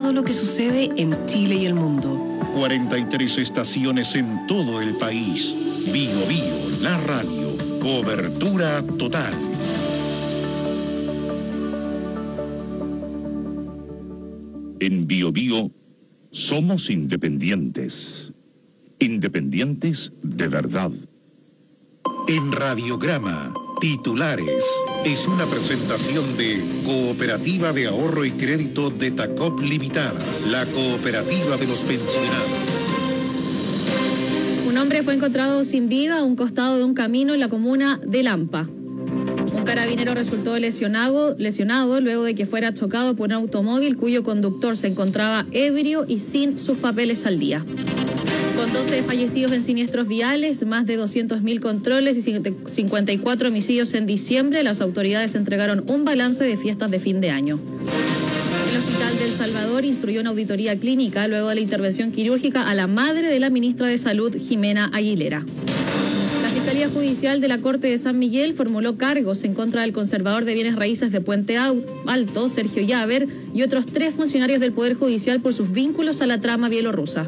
todo lo que sucede en Chile y el mundo. 43 estaciones en todo el país. Bio Bio, la radio. Cobertura total. En Bio Bio somos independientes. Independientes de verdad. En Radiograma, titulares. Es una presentación de Cooperativa de Ahorro y Crédito de Tacop Limitada, la cooperativa de los pensionados. Un hombre fue encontrado sin vida a un costado de un camino en la comuna de Lampa. Un carabinero resultó lesionado luego de que fuera chocado por un automóvil cuyo conductor se encontraba ebrio y sin sus papeles al día. Con 12 fallecidos en siniestros viales, más de 200.000 controles y 54 homicidios en diciembre, las autoridades entregaron un balance de fiestas de fin de año. El Hospital de El Salvador instruyó una auditoría clínica luego de la intervención quirúrgica a la madre de la ministra de Salud, Jimena Aguilera. La Fiscalía Judicial de la Corte de San Miguel formuló cargos en contra del conservador de bienes raíces de Puente Alto, Sergio Llaver, y otros 3 funcionarios del Poder Judicial por sus vínculos a la trama bielorrusa.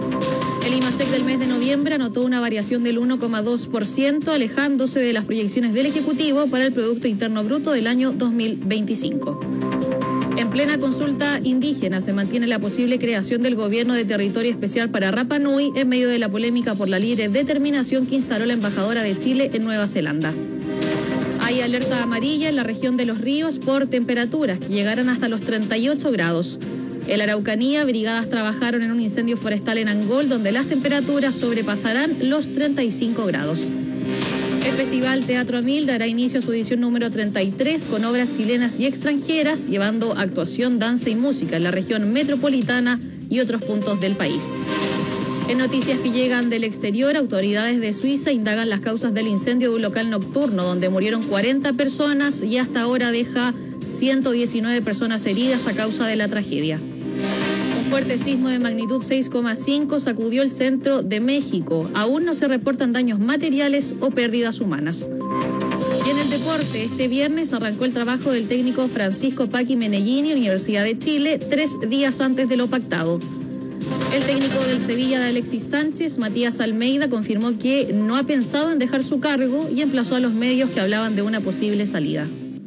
El IMASEC del mes de noviembre anotó una variación del 1,2%, alejándose de las proyecciones del Ejecutivo para el Producto Interno Bruto del año 2025. En plena consulta indígena se mantiene la posible creación del gobierno de territorio especial para Rapa Nui en medio de la polémica por la libre determinación que instaló la embajadora de Chile en Nueva Zelanda. Hay alerta amarilla en la región de Los Ríos por temperaturas que llegarán hasta los 38 grados. En la Araucanía, brigadas trabajaron en un incendio forestal en Angol, donde las temperaturas sobrepasarán los 35 grados. El Festival Teatro Amil dará inicio a su edición número 33 con obras chilenas y extranjeras, llevando actuación, danza y música en la región metropolitana y otros puntos del país. En noticias que llegan del exterior, autoridades de Suiza indagan las causas del incendio de un local nocturno donde murieron 40 personas y hasta ahora deja 119 personas heridas a causa de la tragedia. Un fuerte sismo de magnitud 6,5 sacudió el centro de México. Aún no se reportan daños materiales o pérdidas humanas. Y en el deporte, este viernes arrancó el trabajo del técnico Francisco Paqui Menellini, Universidad de Chile, 3 días antes de lo pactado. El técnico del Sevilla de Alexis Sánchez, Matías Almeida, confirmó que no ha pensado en dejar su cargo y emplazó a los medios que hablaban de una posible salida.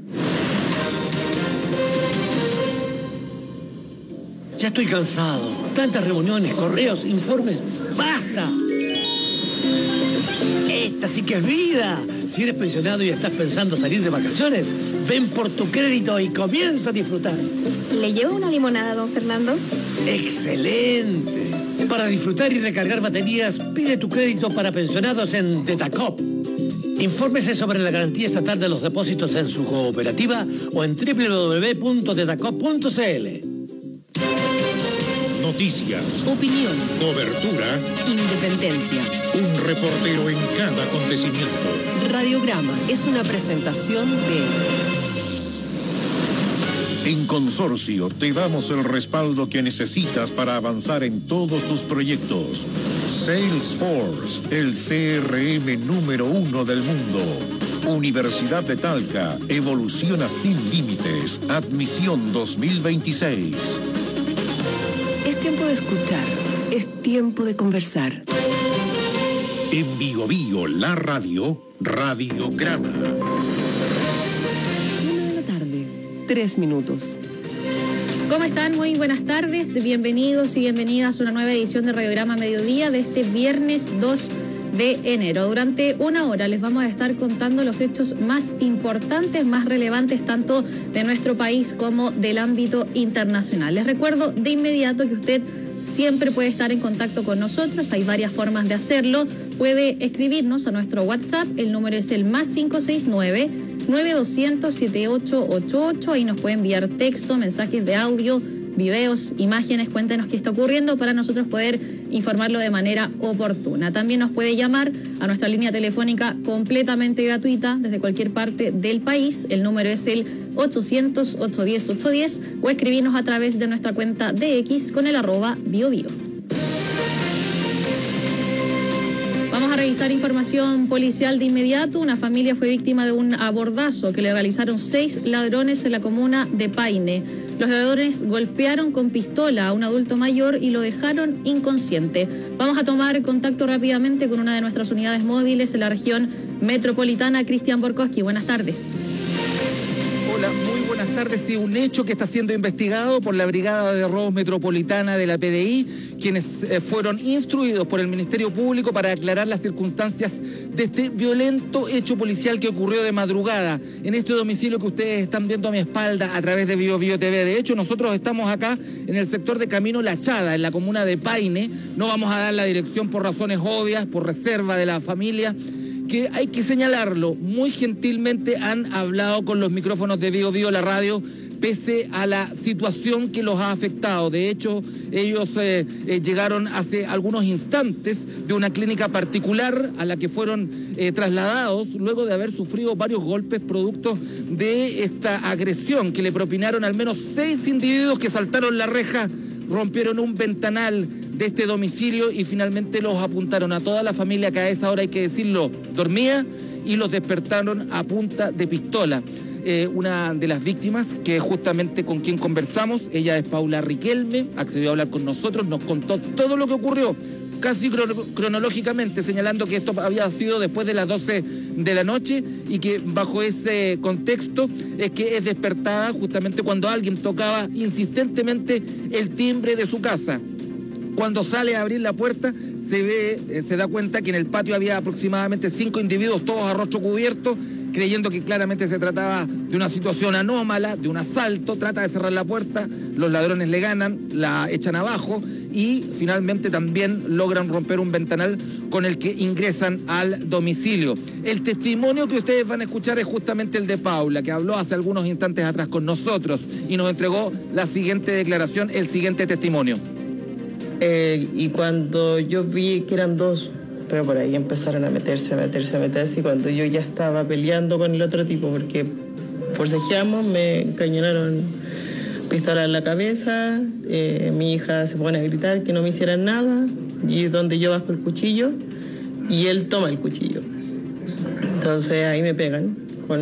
Ya estoy cansado. Tantas reuniones, correos, informes. ¡Basta! Esta sí que es vida. Si eres pensionado y estás pensando salir de vacaciones, ven por tu crédito y comienza a disfrutar. ¿Le lleva una limonada, don Fernando? ¡Excelente! Para disfrutar y recargar baterías, pide tu crédito para pensionados en Detacop. Infórmese sobre la garantía estatal de los depósitos en su cooperativa o en www.detacop.cl. Noticias, Opinión, cobertura, independencia. un reportero en cada acontecimiento. Radiograma es una presentación de... En Consorcio te damos el respaldo que necesitas para avanzar en todos tus proyectos. Salesforce, el CRM número 1 del mundo. Universidad de Talca, evoluciona sin límites. Admisión 2026. Es tiempo de escuchar, es tiempo de conversar. En Bio Bio, la radio, Radiograma. 3 minutos. ¿Cómo están? Muy buenas tardes. Bienvenidos y bienvenidas a una nueva edición de Radiograma Mediodía de este viernes 2 de enero. Durante una hora les vamos a estar contando los hechos más importantes, más relevantes, tanto de nuestro país como del ámbito internacional. Les recuerdo de inmediato que usted siempre puede estar en contacto con nosotros. Hay varias formas de hacerlo. Puede escribirnos a nuestro WhatsApp. El número es el +569 9200 7888. Ahí nos puede enviar texto, mensajes de audio, videos, imágenes. Cuéntenos qué está ocurriendo para nosotros poder informarlo de manera oportuna. También nos puede llamar a nuestra línea telefónica completamente gratuita desde cualquier parte del país. El número es el 800-810-810 o escribirnos a través de nuestra cuenta de X con el @biobio. Vamos a revisar información policial de inmediato. Una familia fue víctima de un abordazo que le realizaron 6 ladrones en la comuna de Paine. Los ladrones golpearon con pistola a un adulto mayor y lo dejaron inconsciente. Vamos a tomar contacto rápidamente con una de nuestras unidades móviles en la región metropolitana, Cristian Borkowski. Buenas tardes. Hola, muy buenas tardes. Sí, un hecho que está siendo investigado por la Brigada de Robos Metropolitana de la PDI, quienes fueron instruidos por el Ministerio Público para aclarar las circunstancias de este violento hecho policial que ocurrió de madrugada en este domicilio que ustedes están viendo a mi espalda a través de Bio Bio TV. De hecho, nosotros estamos acá en el sector de Camino La Chada, en la comuna de Paine. No vamos a dar la dirección por razones obvias, por reserva de la familia, que hay que señalarlo, muy gentilmente han hablado con los micrófonos de Bio Bio, la radio, pese a la situación que los ha afectado. De hecho, ellos llegaron hace algunos instantes de una clínica particular a la que fueron trasladados luego de haber sufrido varios golpes producto de esta agresión que le propinaron al menos 6 individuos que saltaron la reja, rompieron un ventanal de este domicilio y finalmente los apuntaron a toda la familia que a esa hora, hay que decirlo, dormía, y los despertaron a punta de pistola. Una de las víctimas, que es justamente con quien conversamos, ella es Paula Riquelme, accedió a hablar con nosotros, nos contó todo lo que ocurrió, casi cronológicamente, señalando que esto había sido después de las 12 de la noche y que bajo ese contexto es que es despertada justamente cuando alguien tocaba insistentemente el timbre de su casa. Cuando sale a abrir la puerta, se da cuenta que en el patio había aproximadamente 5 individuos, todos a rostro cubierto, creyendo que claramente se trataba de una situación anómala, de un asalto. Trata de cerrar la puerta, los ladrones le ganan, la echan abajo y finalmente también logran romper un ventanal con el que ingresan al domicilio. El testimonio que ustedes van a escuchar es justamente el de Paula, que habló hace algunos instantes atrás con nosotros y nos entregó la siguiente declaración, el siguiente testimonio. Y cuando yo vi que eran 2, pero por ahí empezaron a meterse, y cuando yo ya estaba peleando con el otro tipo, porque forcejeamos, me encañonaron pistola en la cabeza, mi hija se pone a gritar que no me hicieran nada, y es donde yo bajo el cuchillo, y él toma el cuchillo. Entonces ahí me pegan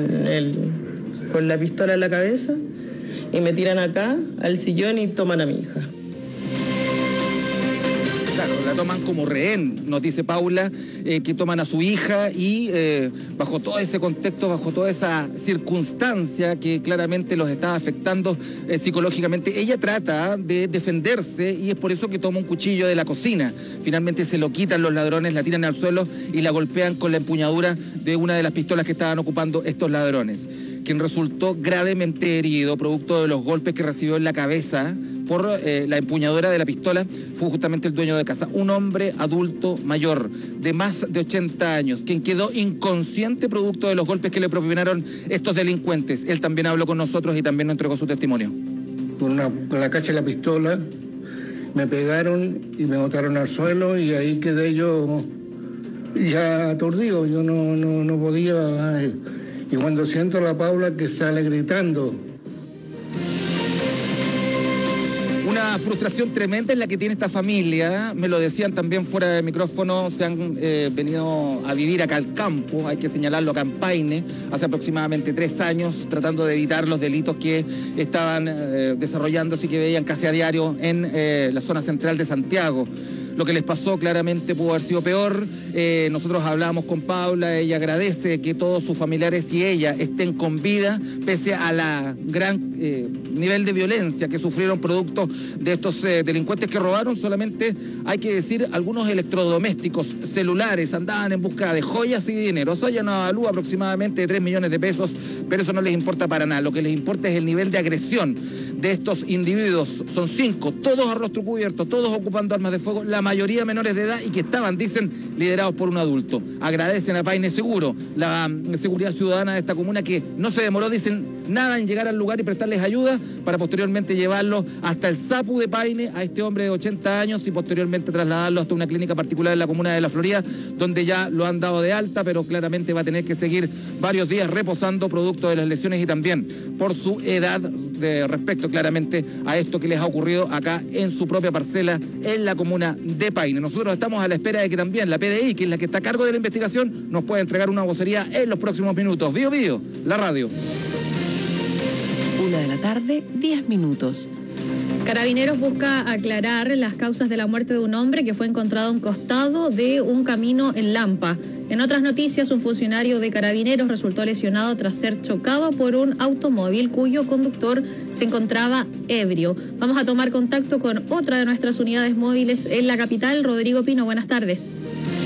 con la pistola en la cabeza, y me tiran acá, al sillón, y toman a mi hija. Claro, la toman como rehén, nos dice Paula, que toman a su hija y bajo todo ese contexto, bajo toda esa circunstancia que claramente los está afectando psicológicamente, ella trata de defenderse y es por eso que toma un cuchillo de la cocina. Finalmente se lo quitan los ladrones, la tiran al suelo y la golpean con la empuñadura de una de las pistolas que estaban ocupando estos ladrones. Quien resultó gravemente herido producto de los golpes que recibió en la cabeza por la empuñadura de la pistola fue justamente el dueño de casa, un hombre adulto mayor de más de 80 años, quien quedó inconsciente producto de los golpes que le propinaron estos delincuentes. Él también habló con nosotros y también nos entregó su testimonio. Con la cacha de la pistola me pegaron y me botaron al suelo y ahí quedé yo ya aturdido, yo no podía. Y cuando siento a la Paula que sale gritando. Una frustración tremenda es la que tiene esta familia, me lo decían también fuera de micrófono, se han venido a vivir acá al campo, hay que señalarlo, acá en Paine, hace aproximadamente 3 años, tratando de evitar los delitos que estaban desarrollándose y que veían casi a diario en la zona central de Santiago. Lo que les pasó claramente pudo haber sido peor. Nosotros hablábamos con Paula, ella agradece que todos sus familiares y ella estén con vida, pese a la gran nivel de violencia que sufrieron producto de estos delincuentes que robaron. Solamente hay que decir algunos electrodomésticos, celulares, andaban en busca de joyas y dinero. Eso hay una avalúa aproximadamente de 3 millones de pesos, pero eso no les importa para nada. Lo que les importa es el nivel de agresión de estos individuos. Son 5, todos a rostro cubierto, todos ocupando armas de fuego, la mayoría menores de edad y que estaban, dicen, liderados por un adulto. Agradecen a Paine Seguro, la seguridad ciudadana de esta comuna, que no se demoró, dicen, nada en llegar al lugar y prestarles ayuda para posteriormente llevarlo hasta el SAPU de Paine, a este hombre de 80 años, y posteriormente trasladarlo hasta una clínica particular en la comuna de La Florida, donde ya lo han dado de alta, pero claramente va a tener que seguir varios días reposando producto de las lesiones y también por su edad respecto claramente a esto que les ha ocurrido acá en su propia parcela en la comuna de Paine. Nosotros estamos a la espera de que también la PDI, que es la que está a cargo de la investigación, nos pueda entregar una vocería en los próximos minutos. Bio Bio, la radio. 1:10 p.m. Carabineros busca aclarar las causas de la muerte de un hombre que fue encontrado a un costado de un camino en Lampa. En otras noticias, un funcionario de Carabineros resultó lesionado tras ser chocado por un automóvil cuyo conductor se encontraba ebrio. Vamos a tomar contacto con otra de nuestras unidades móviles en la capital, Rodrigo Pino. Buenas tardes.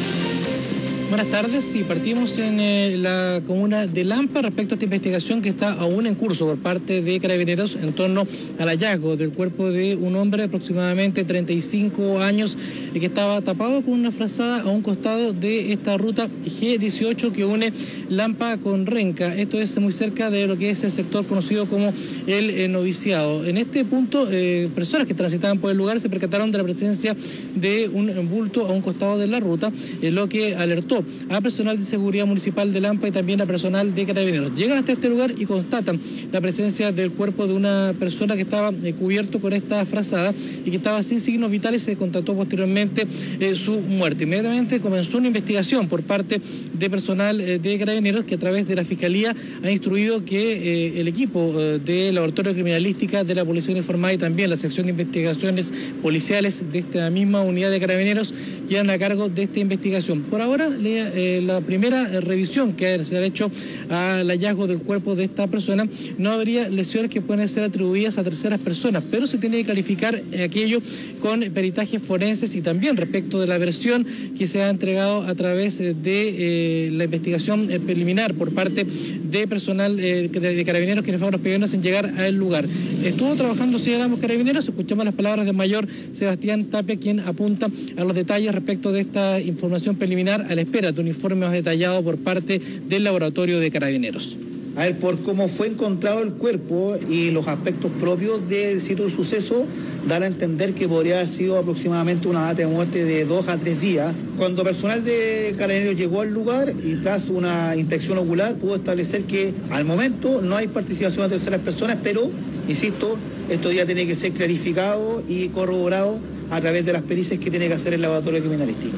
Buenas tardes, y partimos en la comuna de Lampa respecto a esta investigación que está aún en curso por parte de Carabineros en torno al hallazgo del cuerpo de un hombre de aproximadamente 35 años que estaba tapado con una frazada a un costado de esta ruta G18 que une Lampa con Renca. Esto es muy cerca de lo que es el sector conocido como el noviciado. En este punto, personas que transitaban por el lugar se percataron de la presencia de un bulto a un costado de la ruta, lo que alertó a personal de seguridad municipal de Lampa y también a personal de Carabineros. Llegan hasta este lugar y constatan la presencia del cuerpo de una persona que estaba cubierto con esta frazada y que estaba sin signos vitales. Se constató posteriormente su muerte. Inmediatamente comenzó una investigación por parte de personal de Carabineros, que a través de la Fiscalía ha instruido que el equipo de Laboratorio de Criminalística de la Policía Uniformada y también la sección de investigaciones policiales de esta misma unidad de Carabineros quedan a cargo de esta investigación. Por ahora, la primera revisión que se ha hecho al hallazgo del cuerpo de esta persona, no habría lesiones que pueden ser atribuidas a terceras personas, pero se tiene que clarificar aquello con peritajes forenses y también respecto de la versión que se ha entregado a través de la investigación preliminar por parte de personal de Carabineros, quienes fueron los primeros en llegar al lugar. Estuvo trabajando, si llegamos Carabineros, escuchamos las palabras del mayor Sebastián Tapia, quien apunta a los detalles respecto de esta información preliminar a la espera de un informe más detallado por parte del laboratorio de Carabineros. A ver, por cómo fue encontrado el cuerpo y los aspectos propios del sitio del suceso, dar a entender que podría haber sido aproximadamente una data de muerte de 2 a 3 días. Cuando personal de Carabineros llegó al lugar y tras una inspección ocular pudo establecer que al momento no hay participación de terceras personas, pero, insisto, esto ya tiene que ser clarificado y corroborado a través de las pericias que tiene que hacer el laboratorio criminalístico.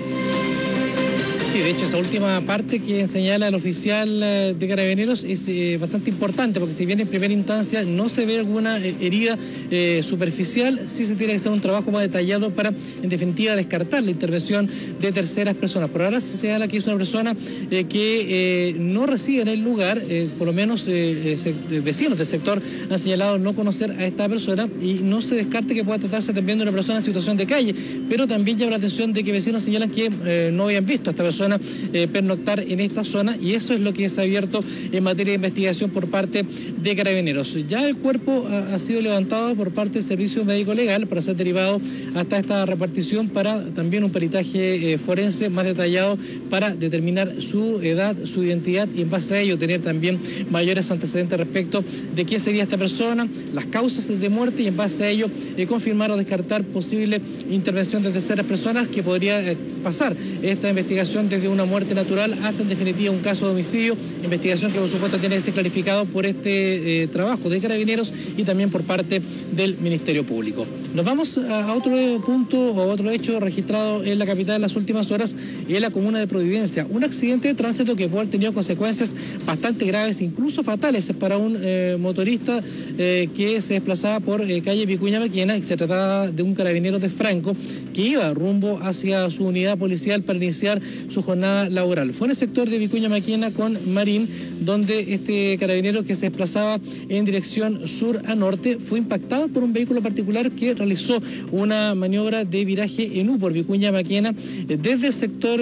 Sí, de hecho, esa última parte que señala el oficial de Carabineros es bastante importante, porque si bien en primera instancia no se ve alguna herida superficial, sí se tiene que hacer un trabajo más detallado para, en definitiva, descartar la intervención de terceras personas. Por ahora se señala que es una persona que no reside en el lugar, por lo menos vecinos del sector han señalado no conocer a esta persona y no se descarte que pueda tratarse también de una persona en situación de calle, pero también llama la atención de que vecinos señalan que no habían visto a esta persona pernoctar en esta zona, y eso es lo que se ha abierto en materia de investigación por parte de Carabineros. Ya el cuerpo ha sido levantado por parte del Servicio Médico Legal para ser derivado hasta esta repartición para también un peritaje forense más detallado para determinar su edad, su identidad y en base a ello tener también mayores antecedentes respecto de quién sería esta persona, las causas de muerte y en base a ello confirmar o descartar posible intervención de terceras personas que podría pasar esta investigación desde una muerte natural hasta en definitiva un caso de homicidio, investigación que por supuesto tiene que ser clarificado por este trabajo de Carabineros y también por parte del Ministerio Público. Nos vamos a otro punto o a otro hecho registrado en la capital en las últimas horas, en la comuna de Providencia. Un accidente de tránsito que puede haber tenido consecuencias bastante graves, incluso fatales para un motorista que se desplazaba por calle Vicuña Maquena, y se trataba de un carabinero de Franco que iba rumbo hacia su unidad policial para iniciar su jornada laboral. Fue en el sector de Vicuña Maquena con Marín, donde este carabinero que se desplazaba en dirección sur a norte fue impactado por un vehículo particular que realizó una maniobra de viraje en U por Vicuña Maquena desde el sector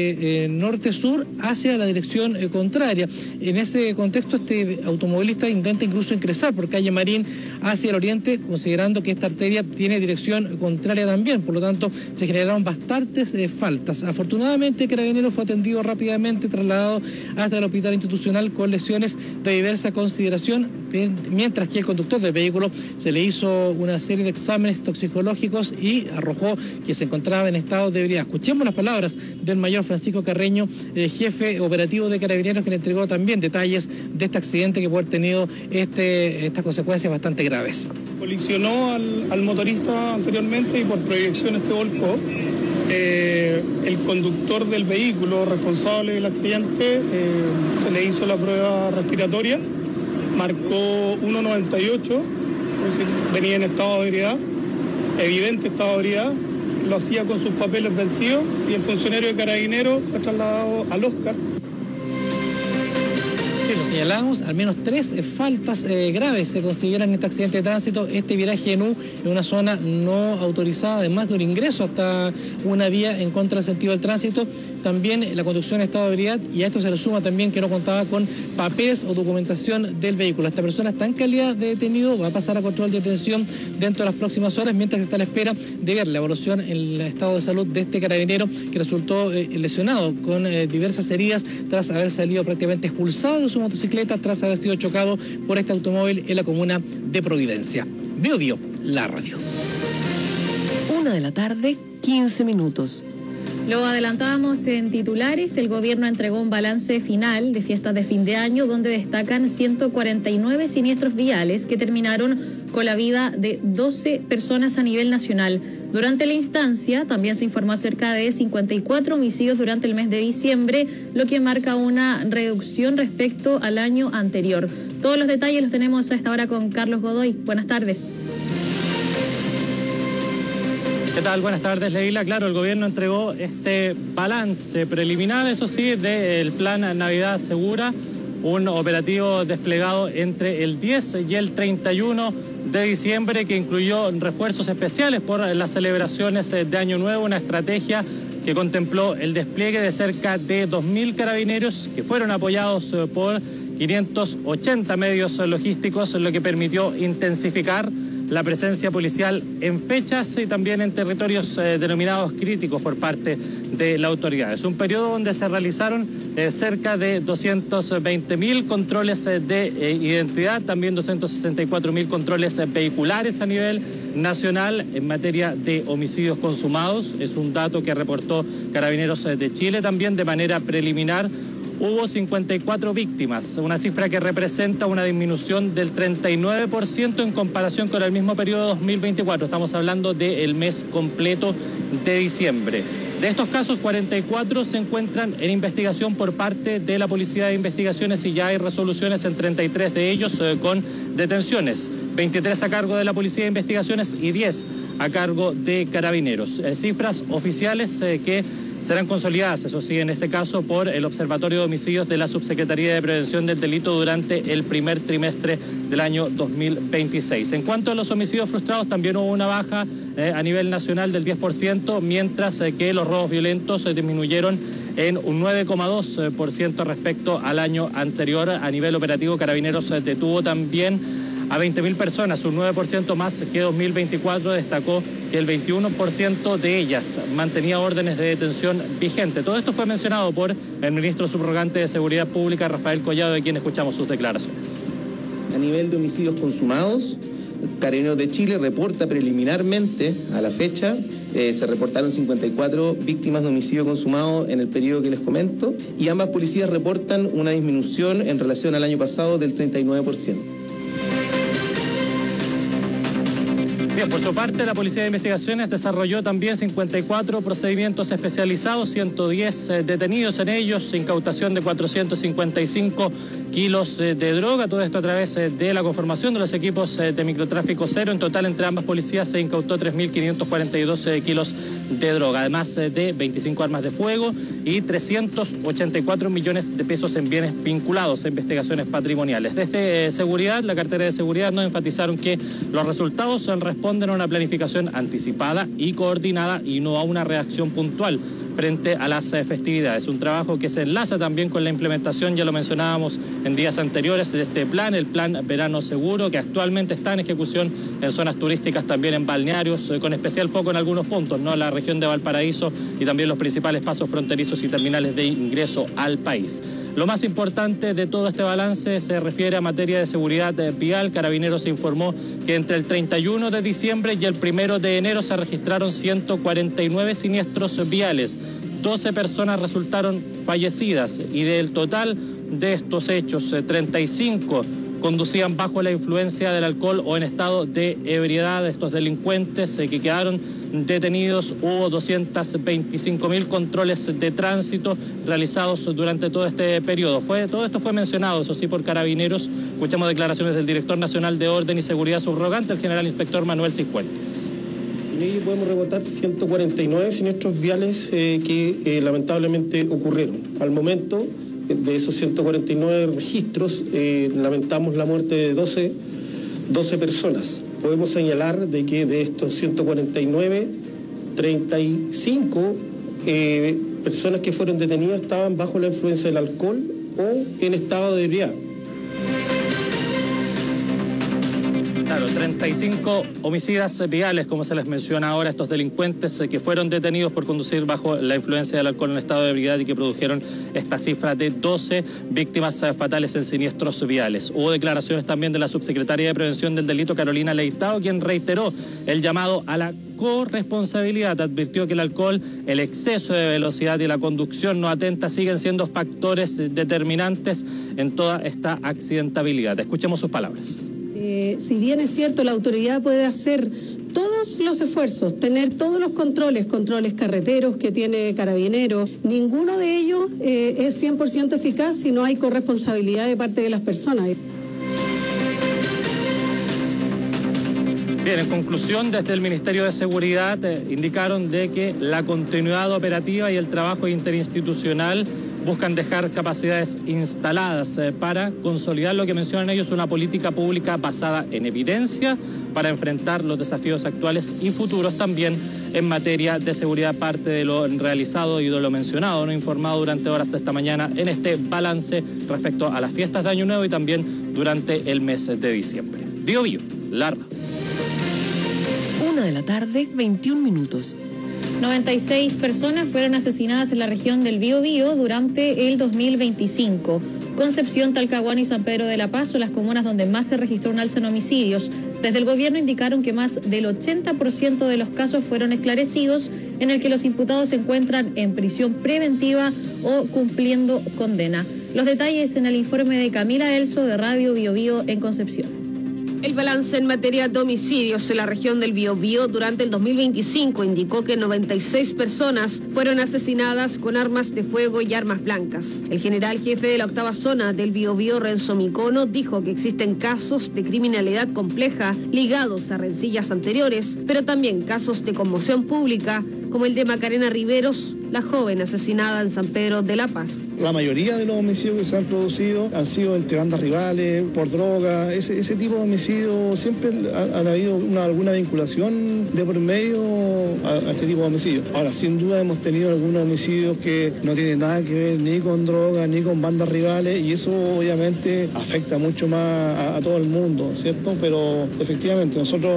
norte-sur hacia la dirección contraria. En ese contexto, este automovilista intenta incluso ingresar por calle Marín hacia el oriente, considerando que esta arteria tiene dirección contraria también. Por lo tanto, se generaron bastantes faltas. Afortunadamente, Carabineros fue atendido rápidamente, trasladado hasta el hospital institucional con lesiones de diversa consideración, mientras que el conductor del vehículo se le hizo una serie de exámenes toxicológicos y arrojó que se encontraba en estado de ebriedad. Escuchemos las palabras del mayor Francisco Carreño, jefe operativo de Carabineros, que le entregó también detalles de este accidente que puede haber tenido estas consecuencias bastante graves. Colisionó al motorista anteriormente y por proyección volcó. El conductor del vehículo responsable del accidente se le hizo la prueba respiratoria marcó 1.98, es decir, venía en estado de ebriedad, evidente estado de ebriedad, lo hacía con sus papeles vencidos y el funcionario de Carabineros fue trasladado al Oscar. Sí, lo señalamos, al menos 3 faltas graves se consideran en este accidente de tránsito. Este viraje en U en una zona no autorizada, además de un ingreso hasta una vía en contra del sentido del tránsito. También la conducción en estado de ebriedad, y a esto se le suma también que no contaba con papeles o documentación del vehículo. Esta persona está en calidad de detenido, va a pasar a control de detención dentro de las próximas horas, mientras que está a la espera de ver la evolución en el estado de salud de este carabinero que resultó lesionado con diversas heridas tras haber salido prácticamente expulsado de su motocicleta tras haber sido chocado por este automóvil en la comuna de Providencia. Bio Bio, la radio. 1:15 p.m. Lo adelantábamos en titulares, el gobierno entregó un balance final de fiestas de fin de año donde destacan 149 siniestros viales que terminaron con la vida de 12 personas a nivel nacional. Durante la instancia también se informó acerca de 54 homicidios durante el mes de diciembre, lo que marca una reducción respecto al año anterior. Todos los detalles los tenemos a esta hora con Carlos Godoy. Buenas tardes. ¿Qué tal? Buenas tardes, Leila. Claro, el gobierno entregó este balance preliminar, eso sí, del Plan Navidad Segura, un operativo desplegado entre el 10 y el 31 de diciembre que incluyó refuerzos especiales por las celebraciones de Año Nuevo, una estrategia que contempló el despliegue de cerca de 2.000 carabineros que fueron apoyados por 580 medios logísticos, lo que permitió intensificar la presencia policial en fechas y también en territorios denominados críticos por parte de la autoridad. Es un periodo donde se realizaron cerca de 220.000 controles de identidad, también 264.000 controles vehiculares a nivel nacional en materia de homicidios consumados. Es un dato que reportó Carabineros de Chile también de manera preliminar. Hubo 54 víctimas, una cifra que representa una disminución del 39% en comparación con el mismo periodo de 2024. Estamos hablando del mes completo de diciembre. De estos casos, 44 se encuentran en investigación por parte de la Policía de Investigaciones y ya hay resoluciones en 33 de ellos con detenciones. 23 a cargo de la Policía de Investigaciones y 10 a cargo de Carabineros. Cifras oficiales que serán consolidadas, eso sí, en este caso por el Observatorio de Homicidios de la Subsecretaría de Prevención del Delito durante el primer trimestre del año 2026. En cuanto a los homicidios frustrados, también hubo una baja a nivel nacional del 10%, mientras que los robos violentos disminuyeron en un 9,2% respecto al año anterior. A nivel operativo, Carabineros detuvo también a 20.000 personas, un 9% más que 2024. Destacó que el 21% de ellas mantenía órdenes de detención vigente. Todo esto fue mencionado por el ministro subrogante de Seguridad Pública, Rafael Collado, de quien escuchamos sus declaraciones. A nivel de homicidios consumados, Carabineros de Chile reporta preliminarmente a la fecha, se reportaron 54 víctimas de homicidio consumado en el periodo que les comento, y ambas policías reportan una disminución en relación al año pasado del 39%. Bien, por su parte, la Policía de Investigaciones desarrolló también 54 procedimientos especializados, 110 detenidos en ellos, incautación de 455 kilos de droga, todo esto a través de la conformación de los equipos de microtráfico cero. En total, entre ambas policías se incautó 3.542 kilos de droga, además de 25 armas de fuego y 384 millones de pesos en bienes vinculados a investigaciones patrimoniales. Desde seguridad, la cartera de seguridad nos enfatizaron que los resultados responden a una planificación anticipada y coordinada y no a una reacción puntual frente a las festividades. Un trabajo que se enlaza también con la implementación, ya lo mencionábamos en días anteriores, de este plan, el Plan Verano Seguro, que actualmente está en ejecución en zonas turísticas, también en balnearios, con especial foco en algunos puntos, ¿no? La región de Valparaíso y también los principales pasos fronterizos y terminales de ingreso al país. Lo más importante de todo este balance se refiere a materia de seguridad vial. Carabineros informó que entre el 31 de diciembre y el 1 de enero se registraron 149 siniestros viales. 12 personas resultaron fallecidas y del total de estos hechos, 35 conducían bajo la influencia del alcohol o en estado de ebriedad. Estos delincuentes que quedaron detenidos, hubo 225.000 controles de tránsito realizados durante todo este periodo. Todo esto fue mencionado, eso sí, por Carabineros. Escuchamos declaraciones del director nacional de Orden y Seguridad subrogante, el general inspector Manuel Cifuentes. En ello podemos reportar 149 siniestros viales que lamentablemente ocurrieron. Al momento de esos 149 registros, lamentamos la muerte de 12 personas. Podemos señalar de que de estos 149, 35 personas que fueron detenidas estaban bajo la influencia del alcohol o en estado de ebriedad. Claro, 35 homicidas viales, como se les menciona ahora, estos delincuentes que fueron detenidos por conducir bajo la influencia del alcohol en estado de ebriedad y que produjeron esta cifra de 12 víctimas fatales en siniestros viales. Hubo declaraciones también de la subsecretaria de Prevención del Delito, Carolina Leitao, quien reiteró el llamado a la corresponsabilidad. Advirtió que el alcohol, el exceso de velocidad y la conducción no atenta siguen siendo factores determinantes en toda esta accidentabilidad. Escuchemos sus palabras. Si bien es cierto, la autoridad puede hacer todos los esfuerzos, tener todos los controles carreteros que tiene Carabineros, ninguno de ellos es 100% eficaz si no hay corresponsabilidad de parte de las personas. Bien, en conclusión, desde el Ministerio de Seguridad indicaron de que la continuidad operativa y el trabajo interinstitucional buscan dejar capacidades instaladas para consolidar lo que mencionan ellos, una política pública basada en evidencia para enfrentar los desafíos actuales y futuros también en materia de seguridad, parte de lo realizado y de lo mencionado, no informado durante horas de esta mañana en este balance respecto a las fiestas de Año Nuevo y también durante el mes de diciembre. Bío Bío, Lara. 1:21 p.m. 96 personas fueron asesinadas en la región del Biobío durante el 2025. Concepción, Talcahuano y San Pedro de la Paz son las comunas donde más se registró un alza en homicidios. Desde el gobierno indicaron que más del 80% de los casos fueron esclarecidos, en el que los imputados se encuentran en prisión preventiva o cumpliendo condena. Los detalles en el informe de Camila Elso de Radio Biobío en Concepción. El balance en materia de homicidios en la región del Biobío durante el 2025 indicó que 96 personas fueron asesinadas con armas de fuego y armas blancas. El general jefe de la 8ª zona del Biobío, Renzo Micono, dijo que existen casos de criminalidad compleja ligados a rencillas anteriores, pero también casos de conmoción pública, como el de Macarena Riveros, la joven asesinada en San Pedro de la Paz. La mayoría de los homicidios que se han producido han sido entre bandas rivales, por droga, ese tipo de homicidios siempre han habido alguna vinculación de por medio a este tipo de homicidios. Ahora, sin duda hemos tenido algunos homicidios que no tienen nada que ver ni con droga, ni con bandas rivales, y eso obviamente afecta mucho más a todo el mundo, ¿cierto? Pero efectivamente,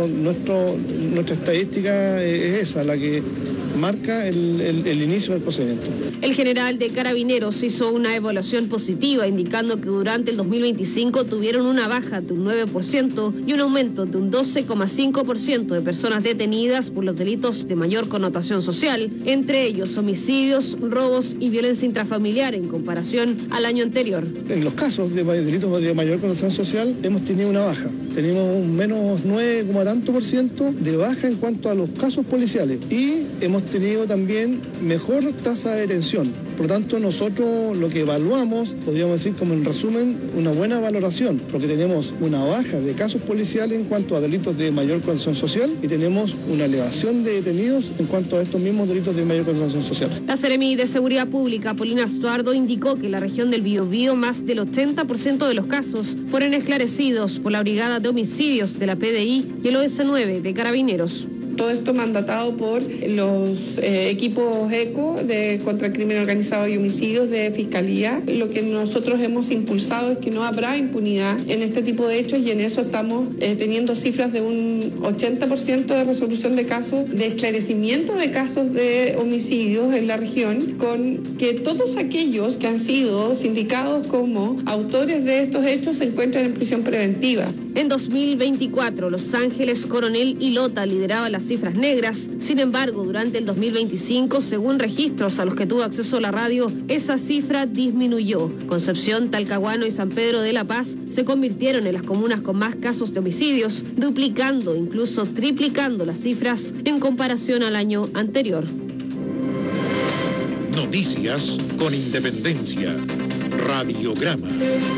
nuestra estadística es esa, la que marca el inicio del procedimiento. El general de Carabineros hizo una evaluación positiva, indicando que durante el 2025 tuvieron una baja de un 9% y un aumento de un 12,5% de personas detenidas por los delitos de mayor connotación social, entre ellos homicidios, robos y violencia intrafamiliar en comparación al año anterior. En los casos de delitos de mayor connotación social hemos tenido una baja. Tenemos un menos 9, tanto por ciento de baja en cuanto a los casos policiales y hemos tenido también mejor tasa de detención. Por lo tanto, nosotros lo que evaluamos, podríamos decir como en resumen, una buena valoración, porque tenemos una baja de casos policiales en cuanto a delitos de mayor connotación social y tenemos una elevación de detenidos en cuanto a estos mismos delitos de mayor connotación social. La Seremi de Seguridad Pública, Paulina Estuardo, indicó que en la región del Biobío más del 80% de los casos fueron esclarecidos por la Brigada de Homicidios de la PDI y el OS9 de Carabineros. Todo esto mandatado por los equipos ECO de contra el crimen organizado y homicidios de Fiscalía. Lo que nosotros hemos impulsado es que no habrá impunidad en este tipo de hechos y en eso estamos teniendo cifras de un 80% de resolución de casos, de esclarecimiento de casos de homicidios en la región, con que todos aquellos que han sido sindicados como autores de estos hechos se encuentran en prisión preventiva. En 2024, Los Ángeles, Coronel y Lota lideraban las las cifras negras. Sin embargo, durante el 2025, según registros a los que tuvo acceso la radio, esa cifra disminuyó. Concepción, Talcahuano y San Pedro de la Paz se convirtieron en las comunas con más casos de homicidios, duplicando, incluso triplicando las cifras en comparación al año anterior. Noticias con independencia. Radiograma.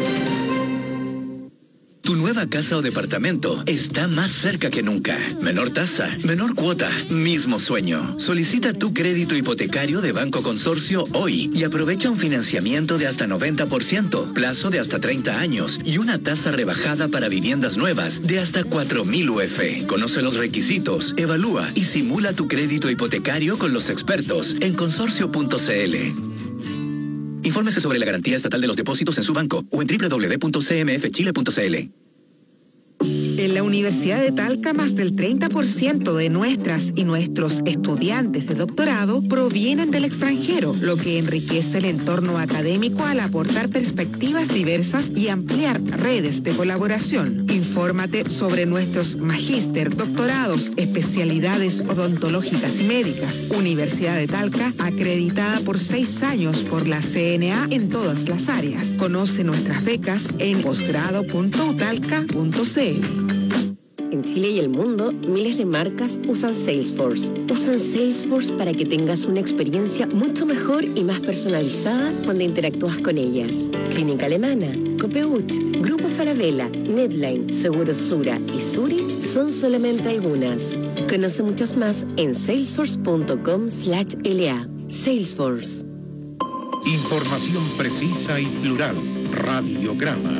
Tu nueva casa o departamento está más cerca que nunca. Menor tasa, menor cuota, mismo sueño. Solicita tu crédito hipotecario de Banco Consorcio hoy y aprovecha un financiamiento de hasta 90%, plazo de hasta 30 años y una tasa rebajada para viviendas nuevas de hasta 4.000 UF. Conoce los requisitos, evalúa y simula tu crédito hipotecario con los expertos en consorcio.cl. Infórmese sobre la garantía estatal de los depósitos en su banco o en www.cmfchile.cl. En la Universidad de Talca, más del 30% de nuestras y nuestros estudiantes de doctorado provienen del extranjero, lo que enriquece el entorno académico al aportar perspectivas diversas y ampliar redes de colaboración. Infórmate sobre nuestros magíster, doctorados, especialidades odontológicas y médicas. Universidad de Talca, acreditada por 6 años por la CNA en todas las áreas. Conoce nuestras becas en posgrado.utalca.cl. En Chile y el mundo, miles de marcas usan Salesforce. Usan Salesforce para que tengas una experiencia mucho mejor y más personalizada cuando interactúas con ellas. Clínica Alemana, Copeuch, Grupo Falabella, Netline, Seguros Sura y Zurich son solamente algunas. Conoce muchas más en salesforce.com/LA. Salesforce. Información precisa y plural. Radiograma.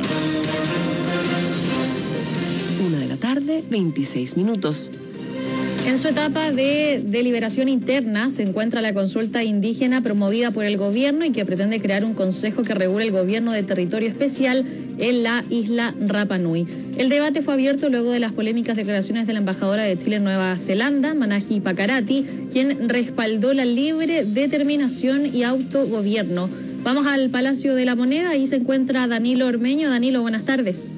1:26 p.m. En su etapa de deliberación interna se encuentra la consulta indígena promovida por el gobierno y que pretende crear un consejo que regule el gobierno de territorio especial en la isla Rapa Nui. El debate fue abierto luego de las polémicas declaraciones de la embajadora de Chile en Nueva Zelanda, Manahi Pakarati, quien respaldó la libre determinación y autogobierno. Vamos al Palacio de la Moneda, ahí se encuentra Danilo Ormeño. Danilo, buenas tardes.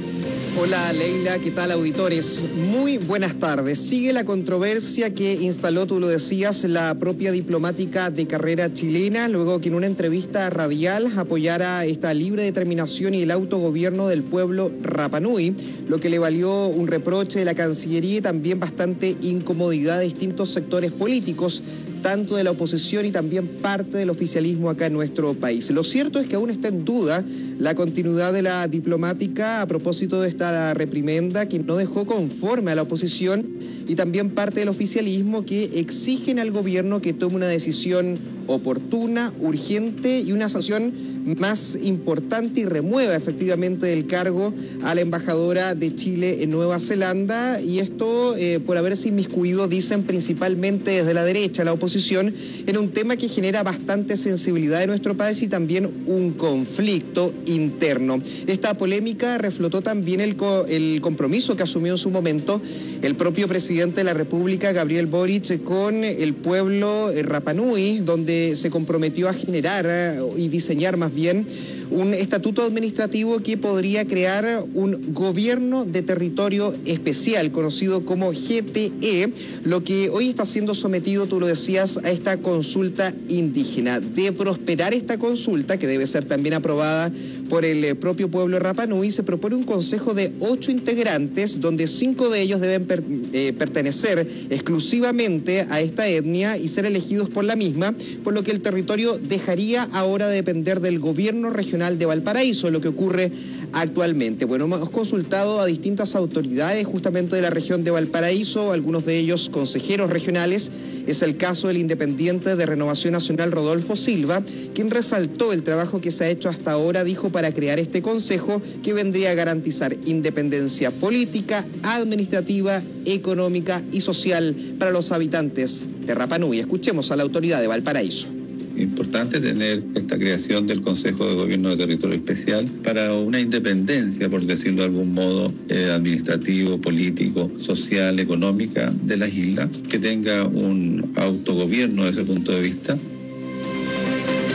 Hola Leila, ¿qué tal auditores? Muy buenas tardes. Sigue la controversia que instaló, tú lo decías, la propia diplomática de carrera chilena, luego que en una entrevista radial apoyara esta libre determinación y el autogobierno del pueblo Rapa Nui, lo que le valió un reproche de la Cancillería y también bastante incomodidad de distintos sectores políticos, tanto de la oposición y también parte del oficialismo acá en nuestro país. Lo cierto es que aún está en duda la continuidad de la diplomática a propósito de esta reprimenda que no dejó conforme a la oposición y también parte del oficialismo que exigen al gobierno que tome una decisión oportuna, urgente y una sanción más importante y remueva efectivamente del cargo a la embajadora de Chile en Nueva Zelanda, y esto por haberse inmiscuido, dicen principalmente desde la derecha, la oposición, en un tema que genera bastante sensibilidad en nuestro país y también un conflicto interno. Esta polémica reflotó también el compromiso que asumió en su momento el propio presidente de la República, Gabriel Boric, con el pueblo Rapa Nui, donde se comprometió a generar y diseñar más bien un estatuto administrativo que podría crear un gobierno de territorio especial, conocido como GTE, lo que hoy está siendo sometido, tú lo decías, a esta consulta indígena. De prosperar esta consulta, que debe ser también aprobada por el propio pueblo Rapa Nui, se propone un consejo de 8 integrantes, donde 5 de ellos deben pertenecer exclusivamente a esta etnia y ser elegidos por la misma, por lo que el territorio dejaría ahora de depender del gobierno regional de Valparaíso, lo que ocurre actualmente. Bueno, hemos consultado a distintas autoridades justamente de la región de Valparaíso, algunos de ellos consejeros regionales. Es el caso del independiente de Renovación Nacional, Rodolfo Silva, quien resaltó el trabajo que se ha hecho hasta ahora, dijo, para crear este consejo que vendría a garantizar independencia política, administrativa, económica y social para los habitantes de Rapa Nui. Escuchemos a la autoridad de Valparaíso. Importante tener esta creación del Consejo de Gobierno de Territorio Especial para una independencia, por decirlo de algún modo, administrativo, político, social, económica de las islas, que tenga un autogobierno desde ese punto de vista.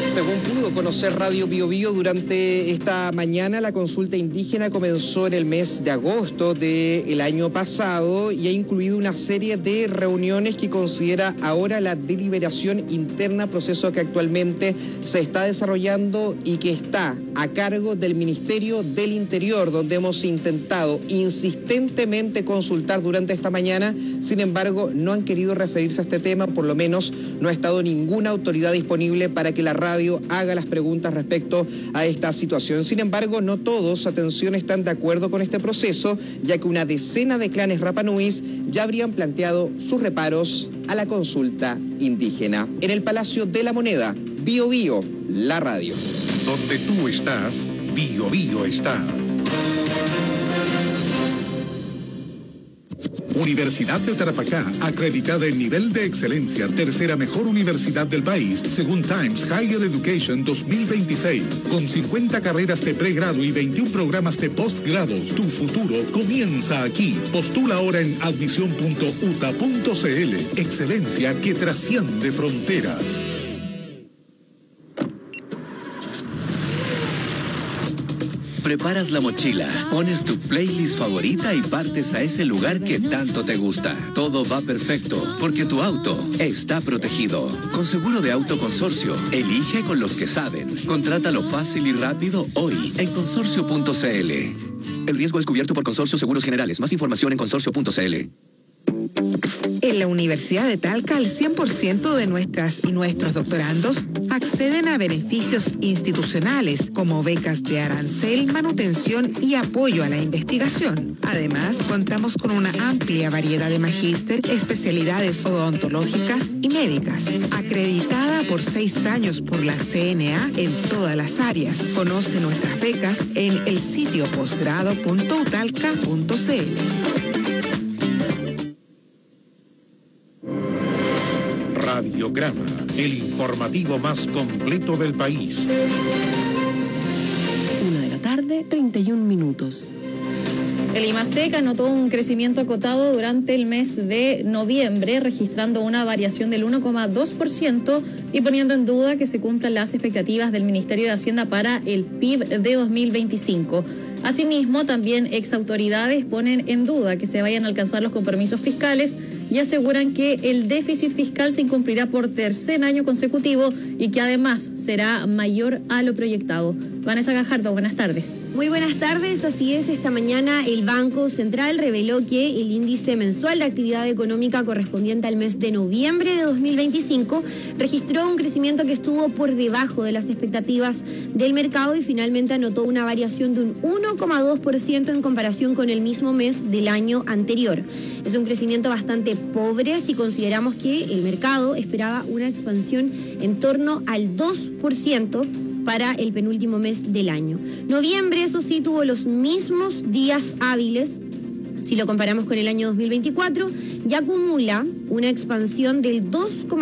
Según pudo conocer Radio Bio Bio durante esta mañana, la consulta indígena comenzó en el mes de agosto del año pasado y ha incluido una serie de reuniones que considera ahora la deliberación interna, proceso que actualmente se está desarrollando y que está a cargo del Ministerio del Interior, donde hemos intentado insistentemente consultar durante esta mañana. Sin embargo, no han querido referirse a este tema, por lo menos no ha estado ninguna autoridad disponible para que la radio haga las preguntas respecto a esta situación. Sin embargo, no todos, atención, están de acuerdo con este proceso, ya que una decena de clanes rapanúis ya habrían planteado sus reparos a la consulta indígena. En el Palacio de la Moneda, Bio Bio, la radio. Donde tú estás, Bio Bio está. Universidad de Tarapacá, acreditada en nivel de excelencia, tercera mejor universidad del país, según Times Higher Education 2026, con 50 carreras de pregrado y 21 programas de postgrados. Tu futuro comienza aquí. Postula ahora en admisión.uta.cl. Excelencia que trasciende fronteras. Preparas la mochila, pones tu playlist favorita y partes a ese lugar que tanto te gusta. Todo va perfecto, porque tu auto está protegido. Con seguro de auto Consorcio, elige con los que saben. Contrátalo fácil y rápido hoy en consorcio.cl. El riesgo es cubierto por Consorcio Seguros Generales. Más información en consorcio.cl. En la Universidad de Talca, el 100% de nuestras y nuestros doctorandos acceden a beneficios institucionales como becas de arancel, manutención y apoyo a la investigación. Además, contamos con una amplia variedad de magíster, especialidades odontológicas y médicas, acreditada por 6 años por la CNA en todas las áreas. Conoce nuestras becas en el sitio posgrado.utalca.cl. Radiograma, el informativo más completo del país. 1:31 p.m. El IMASEC anotó un crecimiento acotado durante el mes de noviembre, registrando una variación del 1,2% y poniendo en duda que se cumplan las expectativas del Ministerio de Hacienda para el PIB de 2025. Asimismo, también exautoridades ponen en duda que se vayan a alcanzar los compromisos fiscales y aseguran que el déficit fiscal se incumplirá por tercer año consecutivo y que además será mayor a lo proyectado. Vanessa Gajardo, buenas tardes. Muy buenas tardes, así es. Esta mañana el Banco Central reveló que el índice mensual de actividad económica correspondiente al mes de noviembre de 2025 registró un crecimiento que estuvo por debajo de las expectativas del mercado y finalmente anotó una variación de un 1,2% en comparación con el mismo mes del año anterior. Es un crecimiento bastante pobre si consideramos que el mercado esperaba una expansión en torno al 2% para el penúltimo mes del año. Noviembre, eso sí, tuvo los mismos días hábiles. Si lo comparamos con el año 2024, ya acumula una expansión del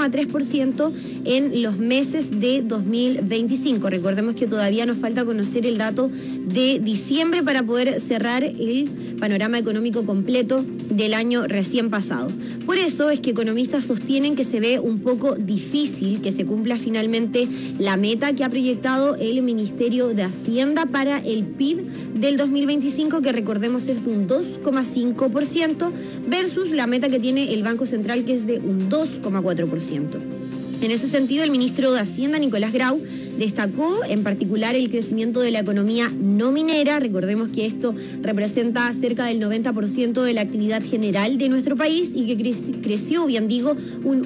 2,3% en los meses de 2025. Recordemos que todavía nos falta conocer el dato de diciembre para poder cerrar el panorama económico completo del año recién pasado. Por eso es que economistas sostienen que se ve un poco difícil que se cumpla finalmente la meta que ha proyectado el Ministerio de Hacienda para el PIB del 2025, que recordemos es de un 2,5% versus la meta que tiene el Banco Central, que es de un 2,4%. En ese sentido, el ministro de Hacienda, Nicolás Grau, destacó en particular el crecimiento de la economía no minera. Recordemos que esto representa cerca del 90% de la actividad general de nuestro país y que creció, bien digo, un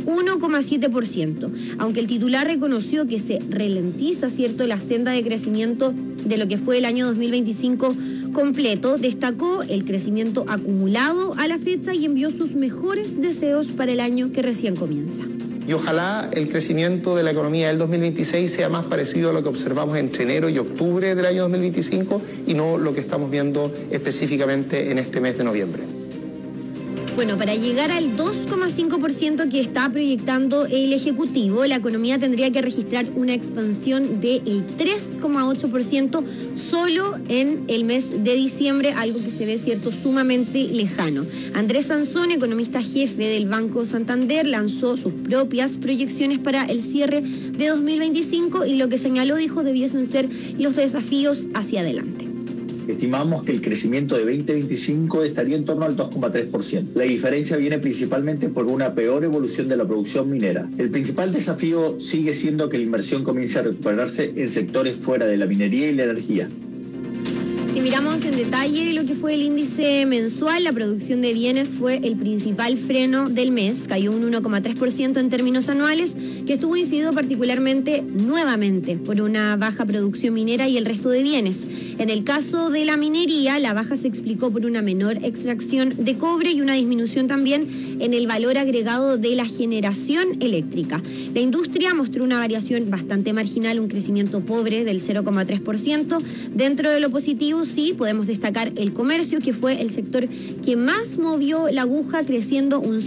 1,7%. Aunque el titular reconoció que se ralentiza, ¿cierto?, la senda de crecimiento de lo que fue el año 2025 completo, destacó el crecimiento acumulado a la fecha y envió sus mejores deseos para el año que recién comienza. Y ojalá el crecimiento de la economía del 2026 sea más parecido a lo que observamos entre enero y octubre del año 2025 y no lo que estamos viendo específicamente en este mes de noviembre. Bueno, para llegar al 2,5% que está proyectando el Ejecutivo, la economía tendría que registrar una expansión del 3,8% solo en el mes de diciembre, algo que se ve sumamente lejano. Andrés Sansón, economista jefe del Banco Santander, lanzó sus propias proyecciones para el cierre de 2025 y lo que señaló, dijo, debiesen ser los desafíos hacia adelante. Estimamos que el crecimiento de 2025 estaría en torno al 2,3%. La diferencia viene principalmente por una peor evolución de la producción minera. El principal desafío sigue siendo que la inversión comience a recuperarse en sectores fuera de la minería y la energía. Si miramos en detalle lo que fue el índice mensual, la producción de bienes fue el principal freno del mes, cayó un 1,3% en términos anuales, que estuvo incidido particularmente nuevamente por una baja producción minera y el resto de bienes. En el caso de la minería, la baja se explicó por una menor extracción de cobre y una disminución también en el valor agregado de la generación eléctrica. La industria mostró una variación bastante marginal, un crecimiento pobre del 0,3%. Dentro de lo positivo, sí, podemos destacar el comercio, que fue el sector que más movió la aguja, creciendo un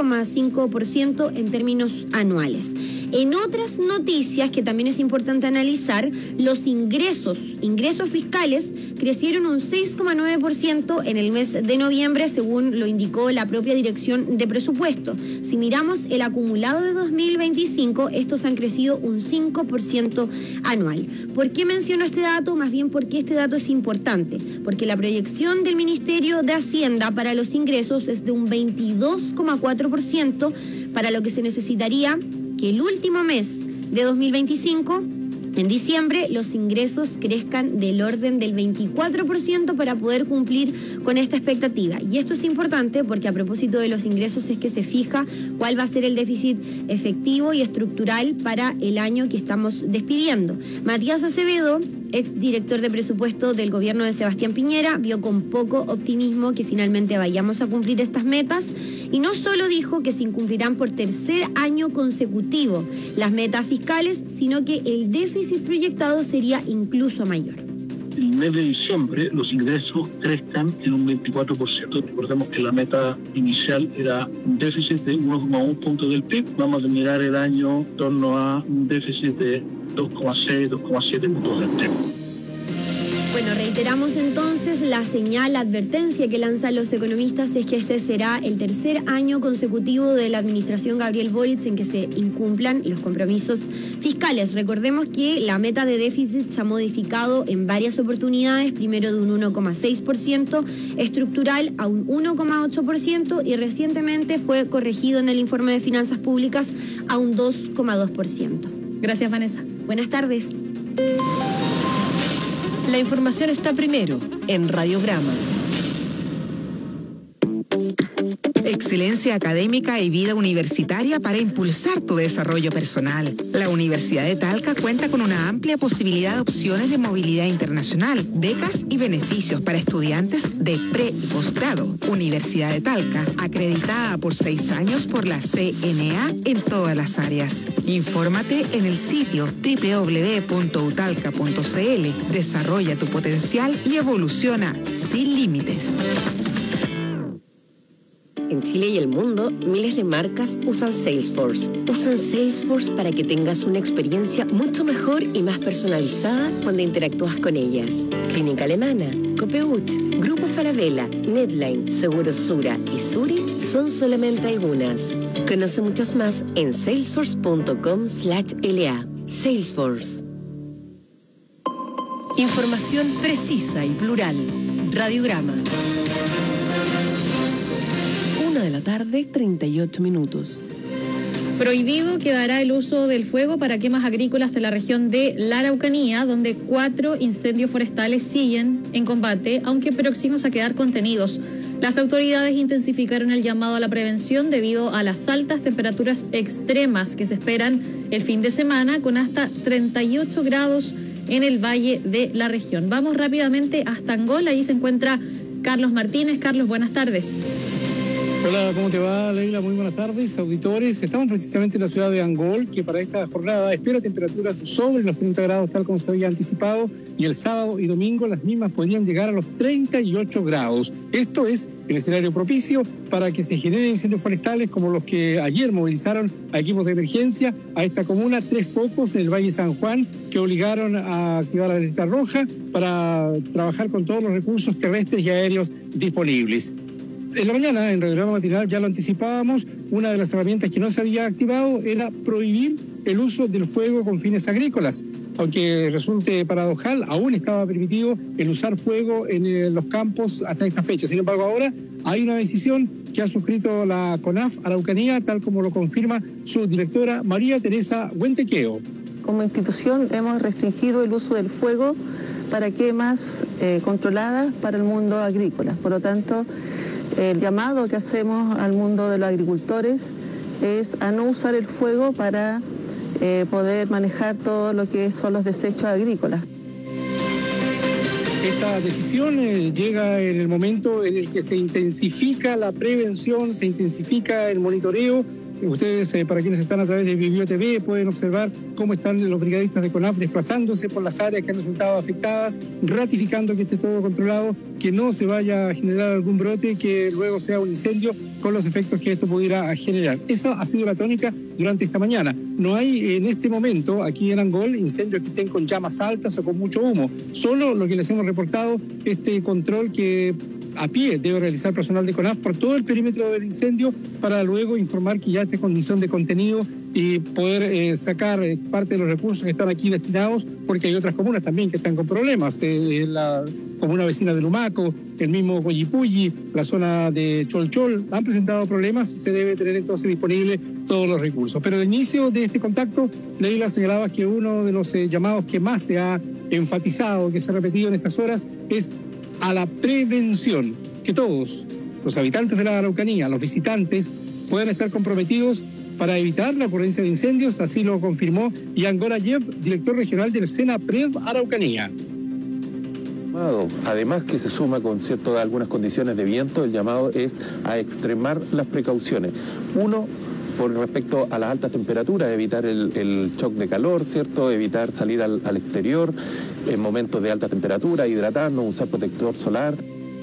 5,5% en términos anuales. En otras noticias que también es importante analizar, los ingresos fiscales crecieron un 6,9% en el mes de noviembre, según lo indicó la propia Dirección de Presupuesto. Si miramos el acumulado de 2025, estos han crecido un 5% anual. ¿Por qué menciono este dato? Más bien porque este dato es importante, porque la proyección del Ministerio de Hacienda para los ingresos es de un 22,4%, para lo que se necesitaría que el último mes de 2025, en diciembre, los ingresos crezcan del orden del 24% para poder cumplir con esta expectativa. Y esto es importante porque a propósito de los ingresos es que se fija cuál va a ser el déficit efectivo y estructural para el año que estamos despidiendo. Matías Acevedo, exdirector de presupuesto del gobierno de Sebastián Piñera, vio con poco optimismo que finalmente vayamos a cumplir estas metas y no solo dijo que se incumplirán por tercer año consecutivo las metas fiscales, sino que el déficit proyectado sería incluso mayor. El mes de diciembre los ingresos crezcan en un 24%. Recordemos que la meta inicial era un déficit de 1,1 puntos del PIB. Vamos a terminar el año en torno a un déficit de 2,6, 2,7 puntos del PIB. Bueno, reiteramos entonces la señal, la advertencia que lanzan los economistas es que este será el tercer año consecutivo de la administración Gabriel Boric en que se incumplan los compromisos fiscales. Recordemos que la meta de déficit se ha modificado en varias oportunidades, primero de un 1,6% estructural a un 1,8% y recientemente fue corregido en el informe de finanzas públicas a un 2,2%. Gracias, Vanessa. Buenas tardes. La información está primero en Radiograma. Excelencia académica y vida universitaria para impulsar tu desarrollo personal. La Universidad de Talca cuenta con una amplia posibilidad de opciones de movilidad internacional, becas y beneficios para estudiantes de pre y posgrado. Universidad de Talca, acreditada por 6 años por la CNA en todas las áreas. Infórmate en el sitio www.utalca.cl. Desarrolla tu potencial y evoluciona sin límites. En Chile y el mundo, miles de marcas usan Salesforce. Usan Salesforce para que tengas una experiencia mucho mejor y más personalizada cuando interactúas con ellas. Clínica Alemana, Copeuch, Grupo Falabella, Netline, Seguros Sura y Zurich son solamente algunas. Conoce muchas más en salesforce.com/LA. Salesforce. Información precisa y plural. Radiograma. 1:38 p.m. Prohibido quedará el uso del fuego para quemas agrícolas en la región de la Araucanía, donde 4 incendios forestales siguen en combate, aunque próximos a quedar contenidos. Las autoridades intensificaron el llamado a la prevención debido a las altas temperaturas extremas que se esperan el fin de semana, con hasta 38 grados en el valle de la región. Vamos rápidamente hasta Angola, allí se encuentra Carlos Martínez. Carlos, buenas tardes. Hola, ¿cómo te va, Leila? Muy buenas tardes, auditores. Estamos precisamente en la ciudad de Angol, que para esta jornada espera temperaturas sobre los 30 grados, tal como se había anticipado, y el sábado y domingo las mismas podrían llegar a los 38 grados. Esto es el escenario propicio para que se generen incendios forestales como los que ayer movilizaron a equipos de emergencia a esta comuna, 3 focos en el Valle San Juan, que obligaron a activar la alerta roja para trabajar con todos los recursos terrestres y aéreos disponibles. En la mañana, en Radio Matinal, ya lo anticipábamos, una de las herramientas que no se había activado era prohibir el uso del fuego con fines agrícolas. Aunque resulte paradojal, aún estaba permitido el usar fuego en los campos hasta esta fecha. Sin embargo, ahora hay una decisión que ha suscrito la CONAF Araucanía, tal como lo confirma su directora María Teresa Huentequeo. Como institución hemos restringido el uso del fuego para quemas controladas para el mundo agrícola. Por lo tanto, el llamado que hacemos al mundo de los agricultores es a no usar el fuego para poder manejar todo lo que son los desechos agrícolas. Esta decisión llega en el momento en el que se intensifica la prevención, se intensifica el monitoreo. Ustedes, para quienes están a través de Vivio TV, pueden observar cómo están los brigadistas de CONAF desplazándose por las áreas que han resultado afectadas, ratificando que esté todo controlado, que no se vaya a generar algún brote, que luego sea un incendio con los efectos que esto pudiera generar. Esa ha sido la tónica durante esta mañana. No hay en este momento, aquí en Angol, incendios que estén con llamas altas o con mucho humo. Solo lo que les hemos reportado, este control que a pie debe realizar personal de CONAF por todo el perímetro del incendio para luego informar que ya está en condición de contenido y poder sacar parte de los recursos que están aquí destinados, porque hay otras comunas también que están con problemas. La comuna vecina de Lumaco, el mismo Coyipulli, la zona de Cholchol, han presentado problemas. Se debe tener entonces disponible todos los recursos. Pero al inicio de este contacto, Leila señalaba que uno de los llamados que más se ha enfatizado, que se ha repetido en estas horas, es a la prevención, que todos los habitantes de la Araucanía, los visitantes, puedan estar comprometidos para evitar la ocurrencia de incendios. Así lo confirmó Ian Gorayev, director regional del SENAPRED Araucanía. Además que se suma con algunas condiciones de viento, el llamado es a extremar las precauciones. Uno, por respecto a las altas temperaturas, evitar el shock de calor, ¿cierto? Evitar salir al exterior en momentos de alta temperatura, hidratarnos, usar protector solar.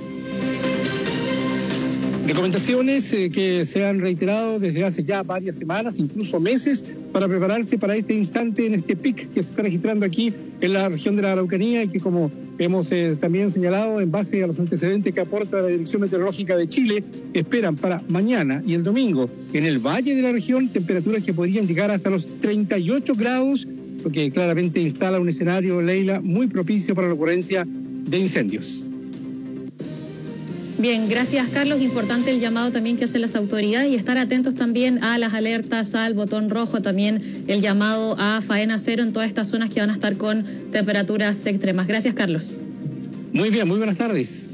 Recomendaciones que se han reiterado desde hace ya varias semanas, incluso meses, para prepararse para este instante, en este pic que se está registrando aquí en la región de la Araucanía, y que, como hemos también señalado en base a los antecedentes que aporta la Dirección Meteorológica de Chile, esperan para mañana y el domingo en el valle de la región temperaturas que podrían llegar hasta los 38 grados, lo que claramente instala un escenario, Leila, muy propicio para la ocurrencia de incendios. Bien, gracias, Carlos. Importante el llamado también que hacen las autoridades y estar atentos también a las alertas, al botón rojo, también el llamado a faena cero en todas estas zonas que van a estar con temperaturas extremas. Gracias, Carlos. Muy bien, muy buenas tardes.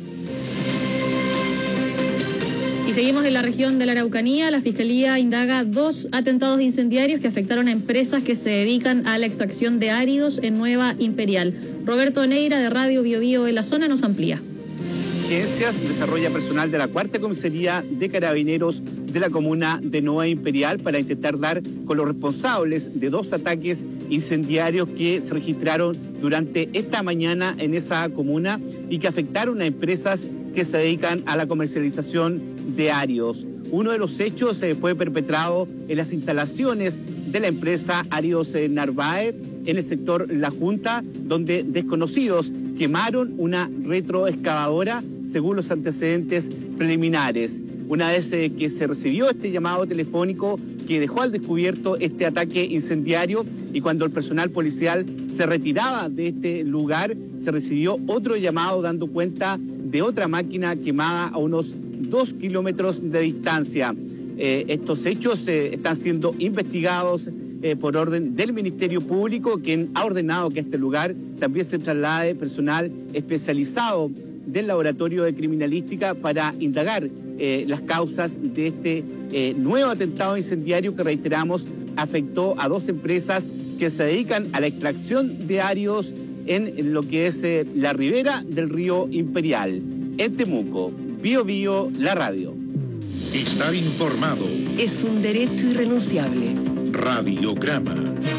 Y seguimos en la región de la Araucanía. La Fiscalía indaga 2 atentados incendiarios que afectaron a empresas que se dedican a la extracción de áridos en Nueva Imperial. Roberto Neira, de Radio Bio Bio en la zona, nos amplía. Desarrolla personal de la 4ª Comisaría de Carabineros de la comuna de Nueva Imperial para intentar dar con los responsables de 2 ataques incendiarios que se registraron durante esta mañana en esa comuna y que afectaron a empresas que se dedican a la comercialización de áridos. Uno de los hechos fue perpetrado en las instalaciones de la empresa Áridos Narváez en el sector La Junta, donde desconocidos quemaron una retroexcavadora según los antecedentes preliminares. Una vez que se recibió este llamado telefónico que dejó al descubierto este ataque incendiario, y cuando el personal policial se retiraba de este lugar, se recibió otro llamado dando cuenta de otra máquina quemada a unos 2 kilómetros de distancia. Estos hechos están siendo investigados por orden del Ministerio Público, quien ha ordenado que a este lugar también se traslade personal especializado del Laboratorio de Criminalística para indagar las causas de este nuevo atentado incendiario que, reiteramos, afectó a 2 empresas que se dedican a la extracción de áridos en lo que es la ribera del río Imperial. En Temuco, Bio Bio, la radio. Estar informado. Es un derecho irrenunciable. Radiograma.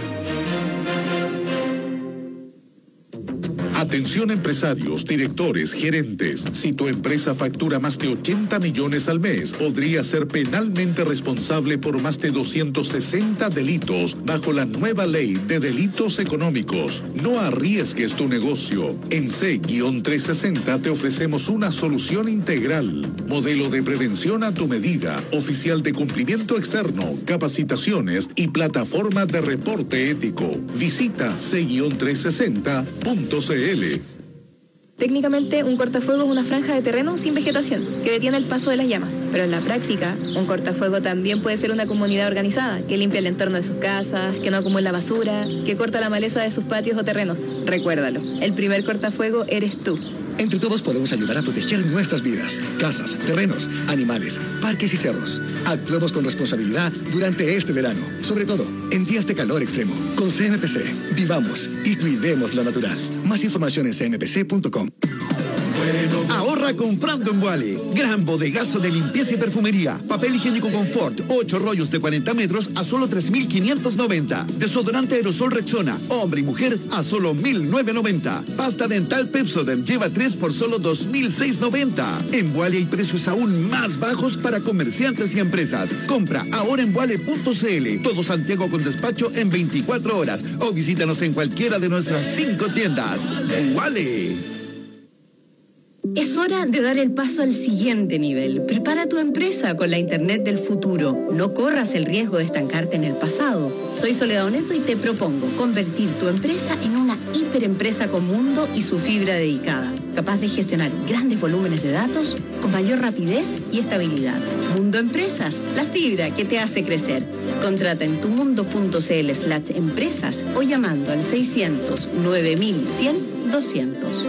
Atención empresarios, directores, gerentes. Si tu empresa factura más de 80 millones al mes, podría ser penalmente responsable por más de 260 delitos bajo la nueva ley de delitos económicos. No arriesgues tu negocio. En C-360 te ofrecemos una solución integral. Modelo de prevención a tu medida, oficial de cumplimiento externo, capacitaciones y plataforma de reporte ético. Visita C-360.cl. Técnicamente, un cortafuego es una franja de terreno sin vegetación que detiene el paso de las llamas. Pero en la práctica, un cortafuego también puede ser una comunidad organizada que limpia el entorno de sus casas, que no acumula basura, que corta la maleza de sus patios o terrenos. Recuérdalo, el primer cortafuego eres tú. Entre todos podemos ayudar a proteger nuestras vidas, casas, terrenos, animales, parques y cerros. Actuemos con responsabilidad durante este verano, sobre todo en días de calor extremo. Con CMPC, vivamos y cuidemos lo natural. Más información en cmpc.com. Ahorra comprando en Wally. Gran bodegazo de limpieza y perfumería. Papel higiénico Confort, 8 rollos de 40 metros a solo 3.590. Desodorante aerosol Rexona, hombre y mujer a solo 1.990. Pasta dental Pepsodent lleva 3 por solo 2.690. En Wally hay precios aún más bajos para comerciantes y empresas. Compra ahora en wally.cl. Todo Santiago con despacho en 24 horas. O visítanos en cualquiera de nuestras 5 tiendas. Wally. Es hora de dar el paso al siguiente nivel. Prepara tu empresa con la Internet del futuro. No corras el riesgo de estancarte en el pasado. Soy Soledad Oneto y te propongo convertir tu empresa en una hiperempresa con mundo y su fibra dedicada, capaz de gestionar grandes volúmenes de datos con mayor rapidez y estabilidad. Mundo Empresas, la fibra que te hace crecer. Contrata en tumundo.cl/empresas o llamando al 600 9100 200.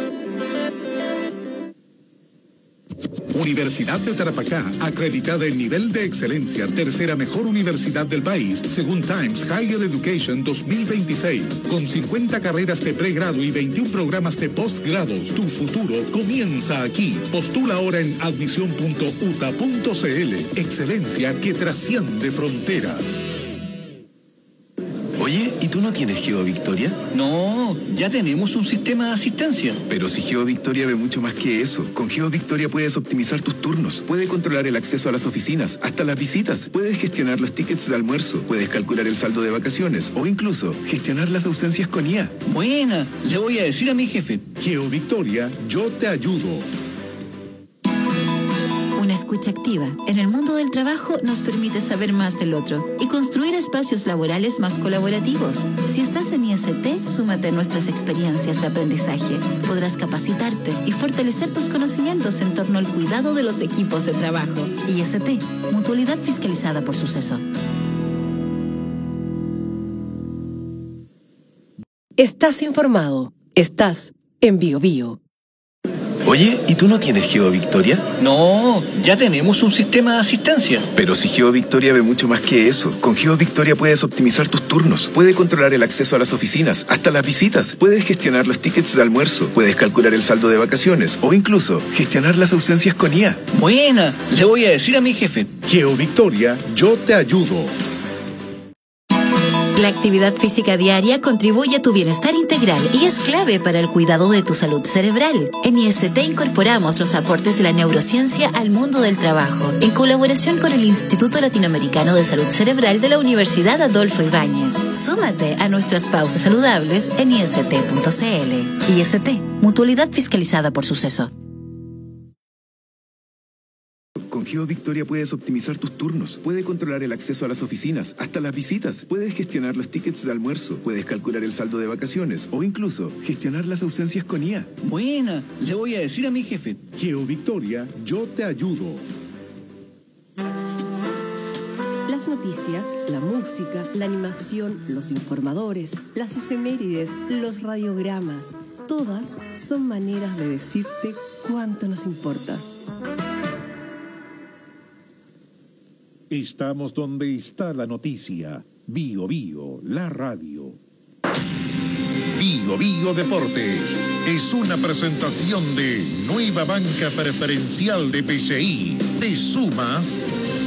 Universidad de Tarapacá, acreditada en nivel de excelencia, tercera mejor universidad del país, según Times Higher Education 2026, con 50 carreras de pregrado y 21 programas de postgrados. Tu futuro comienza aquí. Postula ahora en admisión.uta.cl. Excelencia que trasciende fronteras. Oye, ¿y tú no tienes GeoVictoria? No, ya tenemos un sistema de asistencia. Pero si GeoVictoria ve mucho más que eso. Con GeoVictoria puedes optimizar tus turnos, puedes controlar el acceso a las oficinas, hasta las visitas, puedes gestionar los tickets de almuerzo, puedes calcular el saldo de vacaciones o incluso gestionar las ausencias con IA. Buena, le voy a decir a mi jefe. GeoVictoria, yo te ayudo. Una escucha activa en el mundo del trabajo nos permite saber más del otro y construir espacios laborales más colaborativos. Si estás en IST, súmate a nuestras experiencias de aprendizaje. Podrás capacitarte y fortalecer tus conocimientos en torno al cuidado de los equipos de trabajo. IST, mutualidad fiscalizada por Suceso. Estás informado. Estás en BioBio. Oye, ¿y tú no tienes GeoVictoria? No, ya tenemos un sistema de asistencia. Pero si GeoVictoria ve mucho más que eso. Con GeoVictoria puedes optimizar tus turnos, puedes controlar el acceso a las oficinas, hasta las visitas, puedes gestionar los tickets de almuerzo, puedes calcular el saldo de vacaciones o incluso gestionar las ausencias con IA. Buena, le voy a decir a mi jefe. GeoVictoria, yo te ayudo. La actividad física diaria contribuye a tu bienestar integral y es clave para el cuidado de tu salud cerebral. En IST incorporamos los aportes de la neurociencia al mundo del trabajo, en colaboración con el Instituto Latinoamericano de Salud Cerebral de la Universidad Adolfo Ibáñez. Súmate a nuestras pausas saludables en ist.cl. IST, mutualidad fiscalizada por Suceso. Con GeoVictoria puedes optimizar tus turnos, puedes controlar el acceso a las oficinas, hasta las visitas, puedes gestionar los tickets de almuerzo, puedes calcular el saldo de vacaciones o incluso gestionar las ausencias con IA. Buena, le voy a decir a mi jefe. GeoVictoria, yo te ayudo. Las noticias, la música, la animación, los informadores, las efemérides, los radiogramas, todas son maneras de decirte cuánto nos importas. Estamos donde está la noticia. BioBio, la radio. BioBio Deportes es una presentación de Nueva Banca Preferencial de PCI. ¿Te sumas?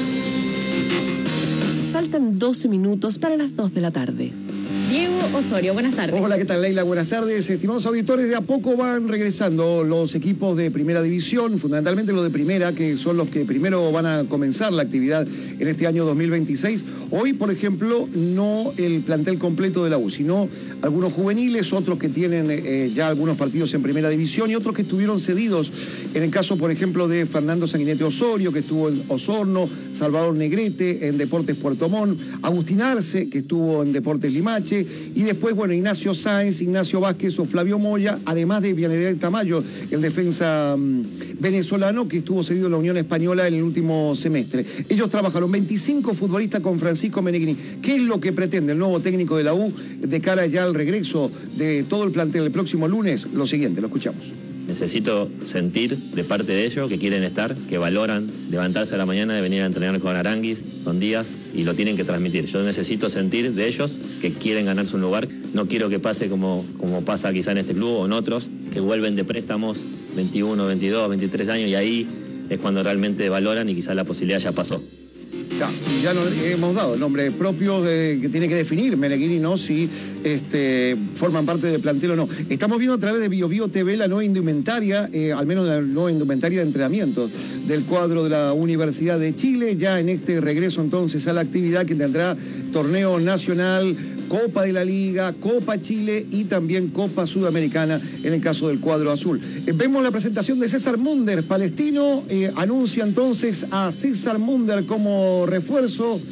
Faltan 12 minutos para las 2 de la tarde. Diego Osorio, buenas tardes. Hola, ¿qué tal, Leila? Buenas tardes. Estimados auditores, de a poco van regresando los equipos de primera división, fundamentalmente los de primera, que son los que primero van a comenzar la actividad en este año 2026. Hoy, por ejemplo, no el plantel completo de la U, sino algunos juveniles, otros que tienen ya algunos partidos en primera división y otros que estuvieron cedidos. En el caso, por ejemplo, de Fernando Sanguinetti Osorio, que estuvo en Osorno, Salvador Negrete en Deportes Puerto Montt, Agustín Arce, que estuvo en Deportes Limache, y después, bueno, Ignacio Sáenz, Ignacio Vázquez o Flavio Moya, además de Vianeder Tamayo, el defensa venezolano que estuvo cedido en la Unión Española en el último semestre. Ellos trabajaron 25 futbolistas con Francisco Meneghini. ¿Qué es lo que pretende el nuevo técnico de la U de cara ya al regreso de todo el plantel el próximo lunes? Lo siguiente, lo escuchamos. Necesito sentir de parte de ellos que quieren estar, que valoran levantarse a la mañana de venir a entrenar con Aranguis, con Díaz, y lo tienen que transmitir. Yo necesito sentir de ellos que quieren ganarse un lugar. No quiero que pase como pasa quizá en este club o en otros, que vuelven de préstamos 21, 22, 23 años y ahí es cuando realmente valoran y quizá la posibilidad ya pasó. Ya nos hemos dado el nombre propio que tiene que definir Meneghini, ¿no? Si forman parte del plantel o no. Estamos viendo a través de BioBio TV la nueva indumentaria, al menos la nueva indumentaria de entrenamiento del cuadro de la Universidad de Chile, ya en este regreso entonces a la actividad que tendrá torneo nacional, Copa de la Liga, Copa Chile y también Copa Sudamericana en el caso del cuadro azul. Vemos la presentación de César Munder, palestino, anuncia entonces a César Munder como refuerzo.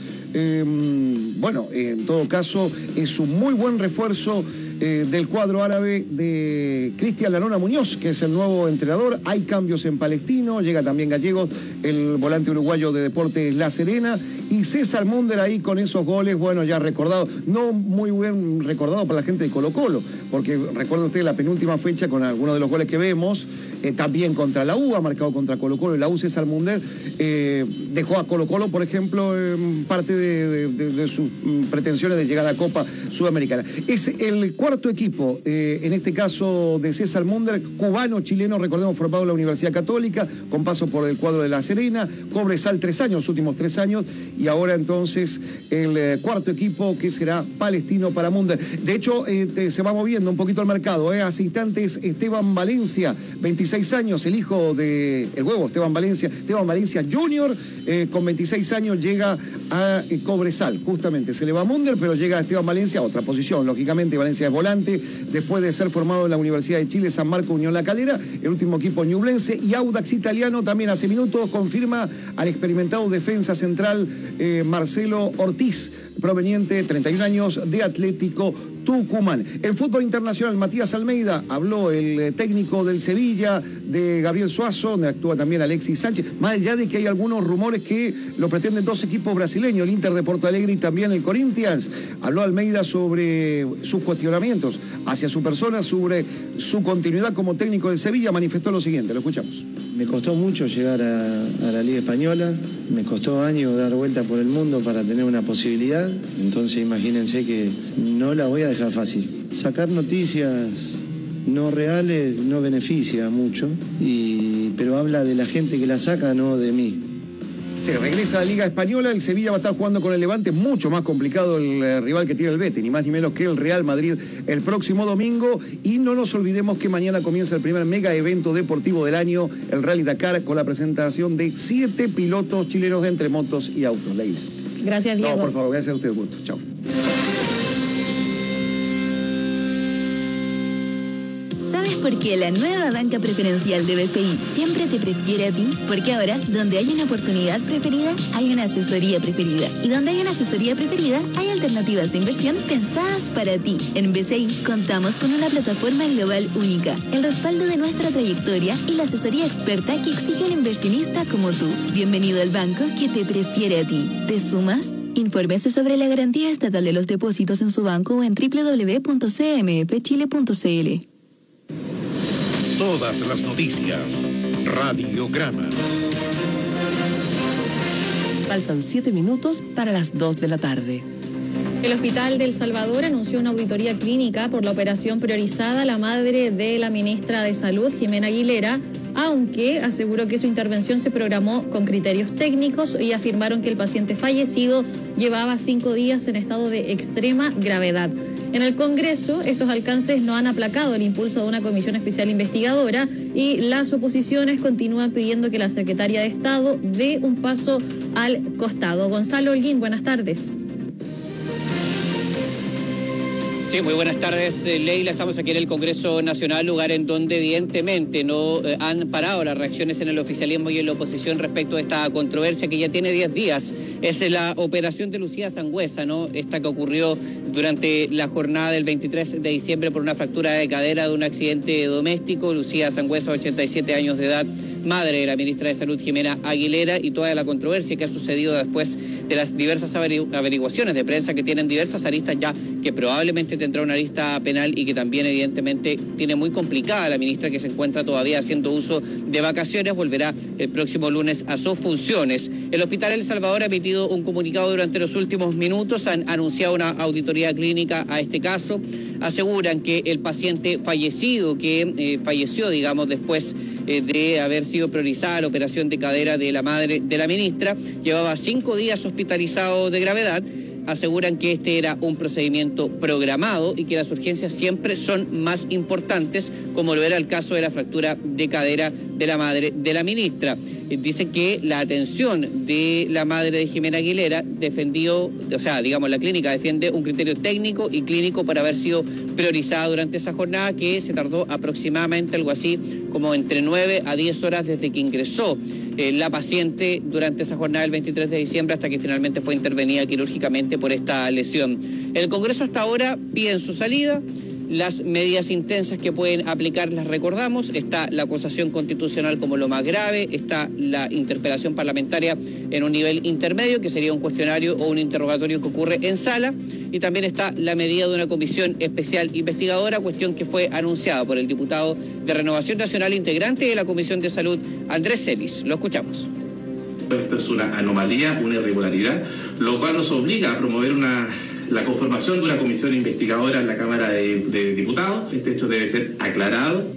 Bueno, en todo caso es un muy buen refuerzo del cuadro árabe de Cristian Lanona Muñoz, que es el nuevo entrenador. Hay cambios en Palestino, llega también Gallegos, el volante uruguayo de Deportes La Serena, y César Munder ahí con esos goles, bueno, ya recordado, no muy bien recordado para la gente de Colo-Colo, porque recuerden ustedes la penúltima fecha con algunos de los goles que vemos, también contra la U, ha marcado contra Colo-Colo, y la U César Munder dejó a Colo-Colo, por ejemplo, parte de sus pretensiones de llegar a la Copa Sudamericana. Es el cuarto equipo, en este caso de César Munder, cubano-chileno, recordemos, formado en la Universidad Católica, con paso por el cuadro de La Serena, Cobresal 3 años, los últimos 3 años, y ahora entonces el cuarto equipo que será palestino para Munder. De hecho, se va moviendo un poquito el mercado, hace instantes Esteban Valencia, 26 años, el hijo de el huevo, Esteban Valencia Junior, con 26 años llega a Cobresal, justamente, se le va a Munder, pero llega a Esteban Valencia a otra posición, lógicamente, Valencia es volante, después de ser formado en la Universidad de Chile, San Marco, Unión La Calera, el último equipo ñublense, y Audax Italiano también hace minutos confirma al experimentado defensa central Marcelo Ortiz, proveniente, 31 años, de Atlético Tucumán. En fútbol internacional, Matías Almeida, habló el técnico del Sevilla, de Gabriel Suazo, donde actúa también Alexis Sánchez, más allá de que hay algunos rumores que lo pretenden 2 equipos brasileños, el Inter de Porto Alegre y también el Corinthians. Habló Almeida sobre sus cuestionamientos hacia su persona, sobre su continuidad como técnico del Sevilla, manifestó lo siguiente, lo escuchamos. Me costó mucho llegar a la Liga Española, me costó años dar vuelta por el mundo para tener una posibilidad, entonces imagínense que no la voy a dejar fácil. Sacar noticias no reales no beneficia mucho, pero habla de la gente que la saca, no de mí. Se regresa a la Liga Española, el Sevilla va a estar jugando con el Levante, mucho más complicado el rival que tiene el Betis, ni más ni menos que el Real Madrid el próximo domingo, y no nos olvidemos que mañana comienza el primer mega evento deportivo del año, el Rally Dakar, con la presentación de 7 pilotos chilenos entre motos y autos. Leila. Gracias, Diego. No, por favor, gracias a usted, gusto. Chao. ¿Sabes por qué la nueva banca preferencial de BCI siempre te prefiere a ti? Porque ahora, donde hay una oportunidad preferida, hay una asesoría preferida. Y donde hay una asesoría preferida, hay alternativas de inversión pensadas para ti. En BCI contamos con una plataforma global única, el respaldo de nuestra trayectoria y la asesoría experta que exige un inversionista como tú. Bienvenido al banco que te prefiere a ti. ¿Te sumas? Infórmese sobre la garantía estatal de los depósitos en su banco o en www.cmfchile.cl. Todas las noticias. Radiograma. Faltan 7 minutos para las 2 de la tarde. El Hospital del Salvador anunció una auditoría clínica por la operación priorizada a la madre de la ministra de Salud, Jimena Aguilera, aunque aseguró que su intervención se programó con criterios técnicos y afirmaron que el paciente fallecido llevaba 5 días en estado de extrema gravedad. En el Congreso, estos alcances no han aplacado el impulso de una comisión especial investigadora y las oposiciones continúan pidiendo que la secretaria de Estado dé un paso al costado. Gonzalo Holguín, buenas tardes. Sí, muy buenas tardes, Leila. Estamos aquí en el Congreso Nacional, lugar en donde evidentemente no han parado las reacciones en el oficialismo y en la oposición respecto a esta controversia que ya tiene 10 días. Es la operación de Lucía Sangüesa, ¿no? Esta que ocurrió durante la jornada del 23 de diciembre por una fractura de cadera de un accidente doméstico. Lucía Sangüesa, 87 años de edad, madre de la ministra de Salud, Jimena Aguilera, y toda la controversia que ha sucedido después de las diversas averiguaciones de prensa que tienen diversas aristas ya, que probablemente tendrá una arista penal y que también evidentemente tiene muy complicada la ministra, que se encuentra todavía haciendo uso de vacaciones. Volverá el próximo lunes a sus funciones. El Hospital El Salvador ha emitido un comunicado durante los últimos minutos, han anunciado una auditoría clínica a este caso. Aseguran que el paciente fallecido, que falleció, digamos, después de haber sido priorizada la operación de cadera de la madre de la ministra, llevaba 5 días hospitalizado de gravedad. Aseguran que este era un procedimiento programado y que las urgencias siempre son más importantes, como lo era el caso de la fractura de cadera de la madre de la ministra. Dicen que la atención de la madre de Jimena Aguilera la clínica defiende un criterio técnico y clínico para haber sido priorizada durante esa jornada, que se tardó aproximadamente algo así como entre 9 a 10 horas desde que ingresó la paciente durante esa jornada del 23 de diciembre hasta que finalmente fue intervenida quirúrgicamente por esta lesión. El Congreso hasta ahora pide en su salida. Las medidas intensas que pueden aplicar las recordamos. Está la acusación constitucional como lo más grave, está la interpelación parlamentaria en un nivel intermedio, que sería un cuestionario o un interrogatorio que ocurre en sala, y también está la medida de una comisión especial investigadora, cuestión que fue anunciada por el diputado de Renovación Nacional, integrante de la Comisión de Salud, Andrés Celis. Lo escuchamos. Esto es una anomalía, una irregularidad, lo cual nos obliga a promover la conformación de una comisión investigadora en la Cámara de Diputados. Este hecho debe ser aclarado.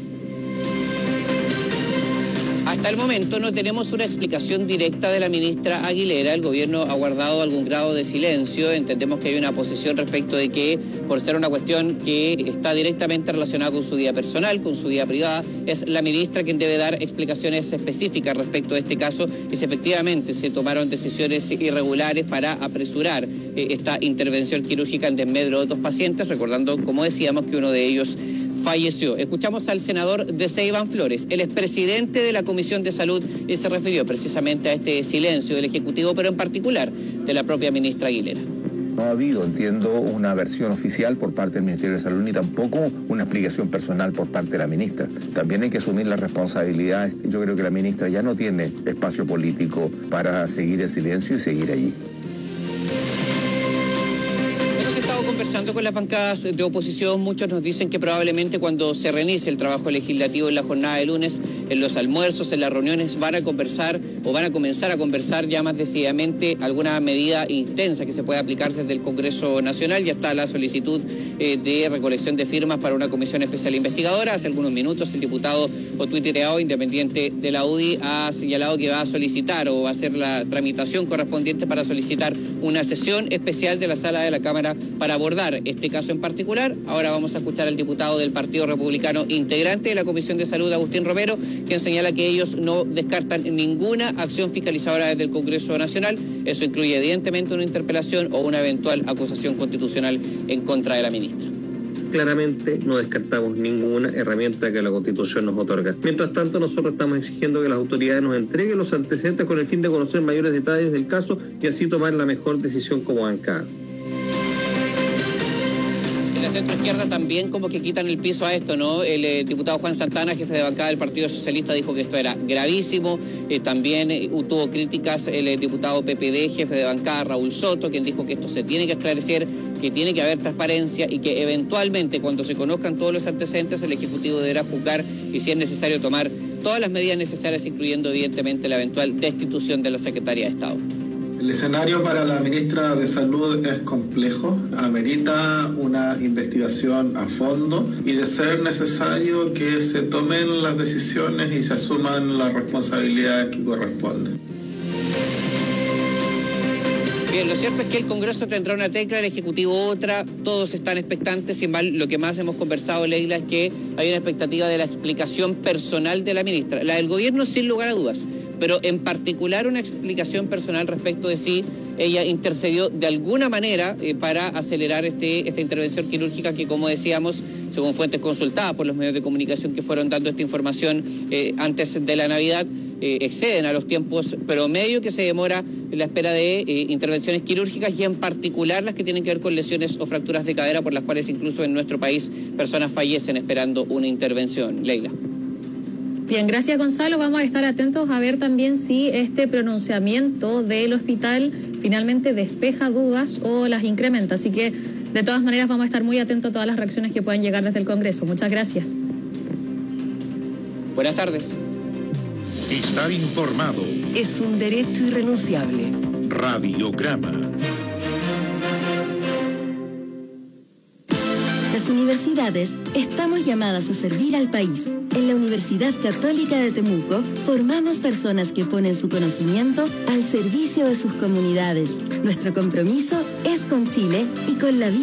Hasta el momento no tenemos una explicación directa de la ministra Aguilera. El gobierno ha guardado algún grado de silencio. Entendemos que hay una posición respecto de que, por ser una cuestión que está directamente relacionada con su vida personal, con su vida privada, es la ministra quien debe dar explicaciones específicas respecto a este caso, y si efectivamente se tomaron decisiones irregulares para apresurar esta intervención quirúrgica en desmedro de otros pacientes, recordando, como decíamos, que uno de ellos falleció. Escuchamos al senador Desei Iván Flores, el expresidente de la Comisión de Salud, y se refirió precisamente a este silencio del Ejecutivo, pero en particular de la propia ministra Aguilera. No ha habido, entiendo, una versión oficial por parte del Ministerio de Salud, ni tampoco una explicación personal por parte de la ministra. También hay que asumir las responsabilidades. Yo creo que la ministra ya no tiene espacio político para seguir en silencio y seguir allí. Conversando con las bancadas de oposición, muchos nos dicen que probablemente cuando se reinicie el trabajo legislativo en la jornada de lunes, en los almuerzos, en las reuniones, van a comenzar a conversar ya más decididamente alguna medida intensa que se pueda aplicar desde el Congreso Nacional. Ya está la solicitud de recolección de firmas para una comisión especial investigadora. Hace algunos minutos el diputado Otuiti Teao, independiente de la UDI, ha señalado que va a solicitar o va a hacer la tramitación correspondiente para solicitar una sesión especial de la sala de la Cámara para abordar este caso en particular. Ahora vamos a escuchar al diputado del Partido Republicano, integrante de la Comisión de Salud, Agustín Romero, quien señala que ellos no descartan ninguna acción fiscalizadora desde el Congreso Nacional. Eso incluye evidentemente una interpelación o una eventual acusación constitucional en contra de la ministra. Claramente no descartamos ninguna herramienta que la Constitución nos otorga. Mientras tanto, nosotros estamos exigiendo que las autoridades nos entreguen los antecedentes con el fin de conocer mayores detalles del caso y así tomar la mejor decisión como bancada. En la centroizquierda también como que quitan el piso a esto, ¿no? El diputado Juan Santana, jefe de bancada del Partido Socialista, dijo que esto era gravísimo. También tuvo críticas el diputado PPD, jefe de bancada, Raúl Soto, quien dijo que esto se tiene que esclarecer, que tiene que haber transparencia y que eventualmente, cuando se conozcan todos los antecedentes, el Ejecutivo deberá juzgar y, si es necesario, tomar todas las medidas necesarias, incluyendo evidentemente la eventual destitución de la Secretaría de Estado. El escenario para la ministra de Salud es complejo, amerita una investigación a fondo y, de ser necesario, que se tomen las decisiones y se asuman las responsabilidades que corresponden. Bien, lo cierto es que el Congreso tendrá una tecla, el Ejecutivo otra, todos están expectantes. Sin embargo, lo que más hemos conversado, Leila, es que hay una expectativa de la explicación personal de la ministra. La del gobierno, sin lugar a dudas, pero en particular una explicación personal respecto de si ella intercedió de alguna manera para acelerar esta intervención quirúrgica que, como decíamos, según fuentes consultadas por los medios de comunicación que fueron dando esta información antes de la Navidad, exceden a los tiempos promedio que se demora en la espera de intervenciones quirúrgicas, y en particular las que tienen que ver con lesiones o fracturas de cadera, por las cuales incluso en nuestro país personas fallecen esperando una intervención. Leila. Bien, gracias Gonzalo. Vamos a estar atentos a ver también si este pronunciamiento del hospital finalmente despeja dudas o las incrementa. Así que de todas maneras vamos a estar muy atentos a todas las reacciones que puedan llegar desde el Congreso. Muchas gracias. Buenas tardes. Estar informado es un derecho irrenunciable. Radiograma. Las universidades estamos llamadas a servir al país. En la Universidad Católica de Temuco formamos personas que ponen su conocimiento al servicio de sus comunidades. Nuestro compromiso es con Chile y con la vida.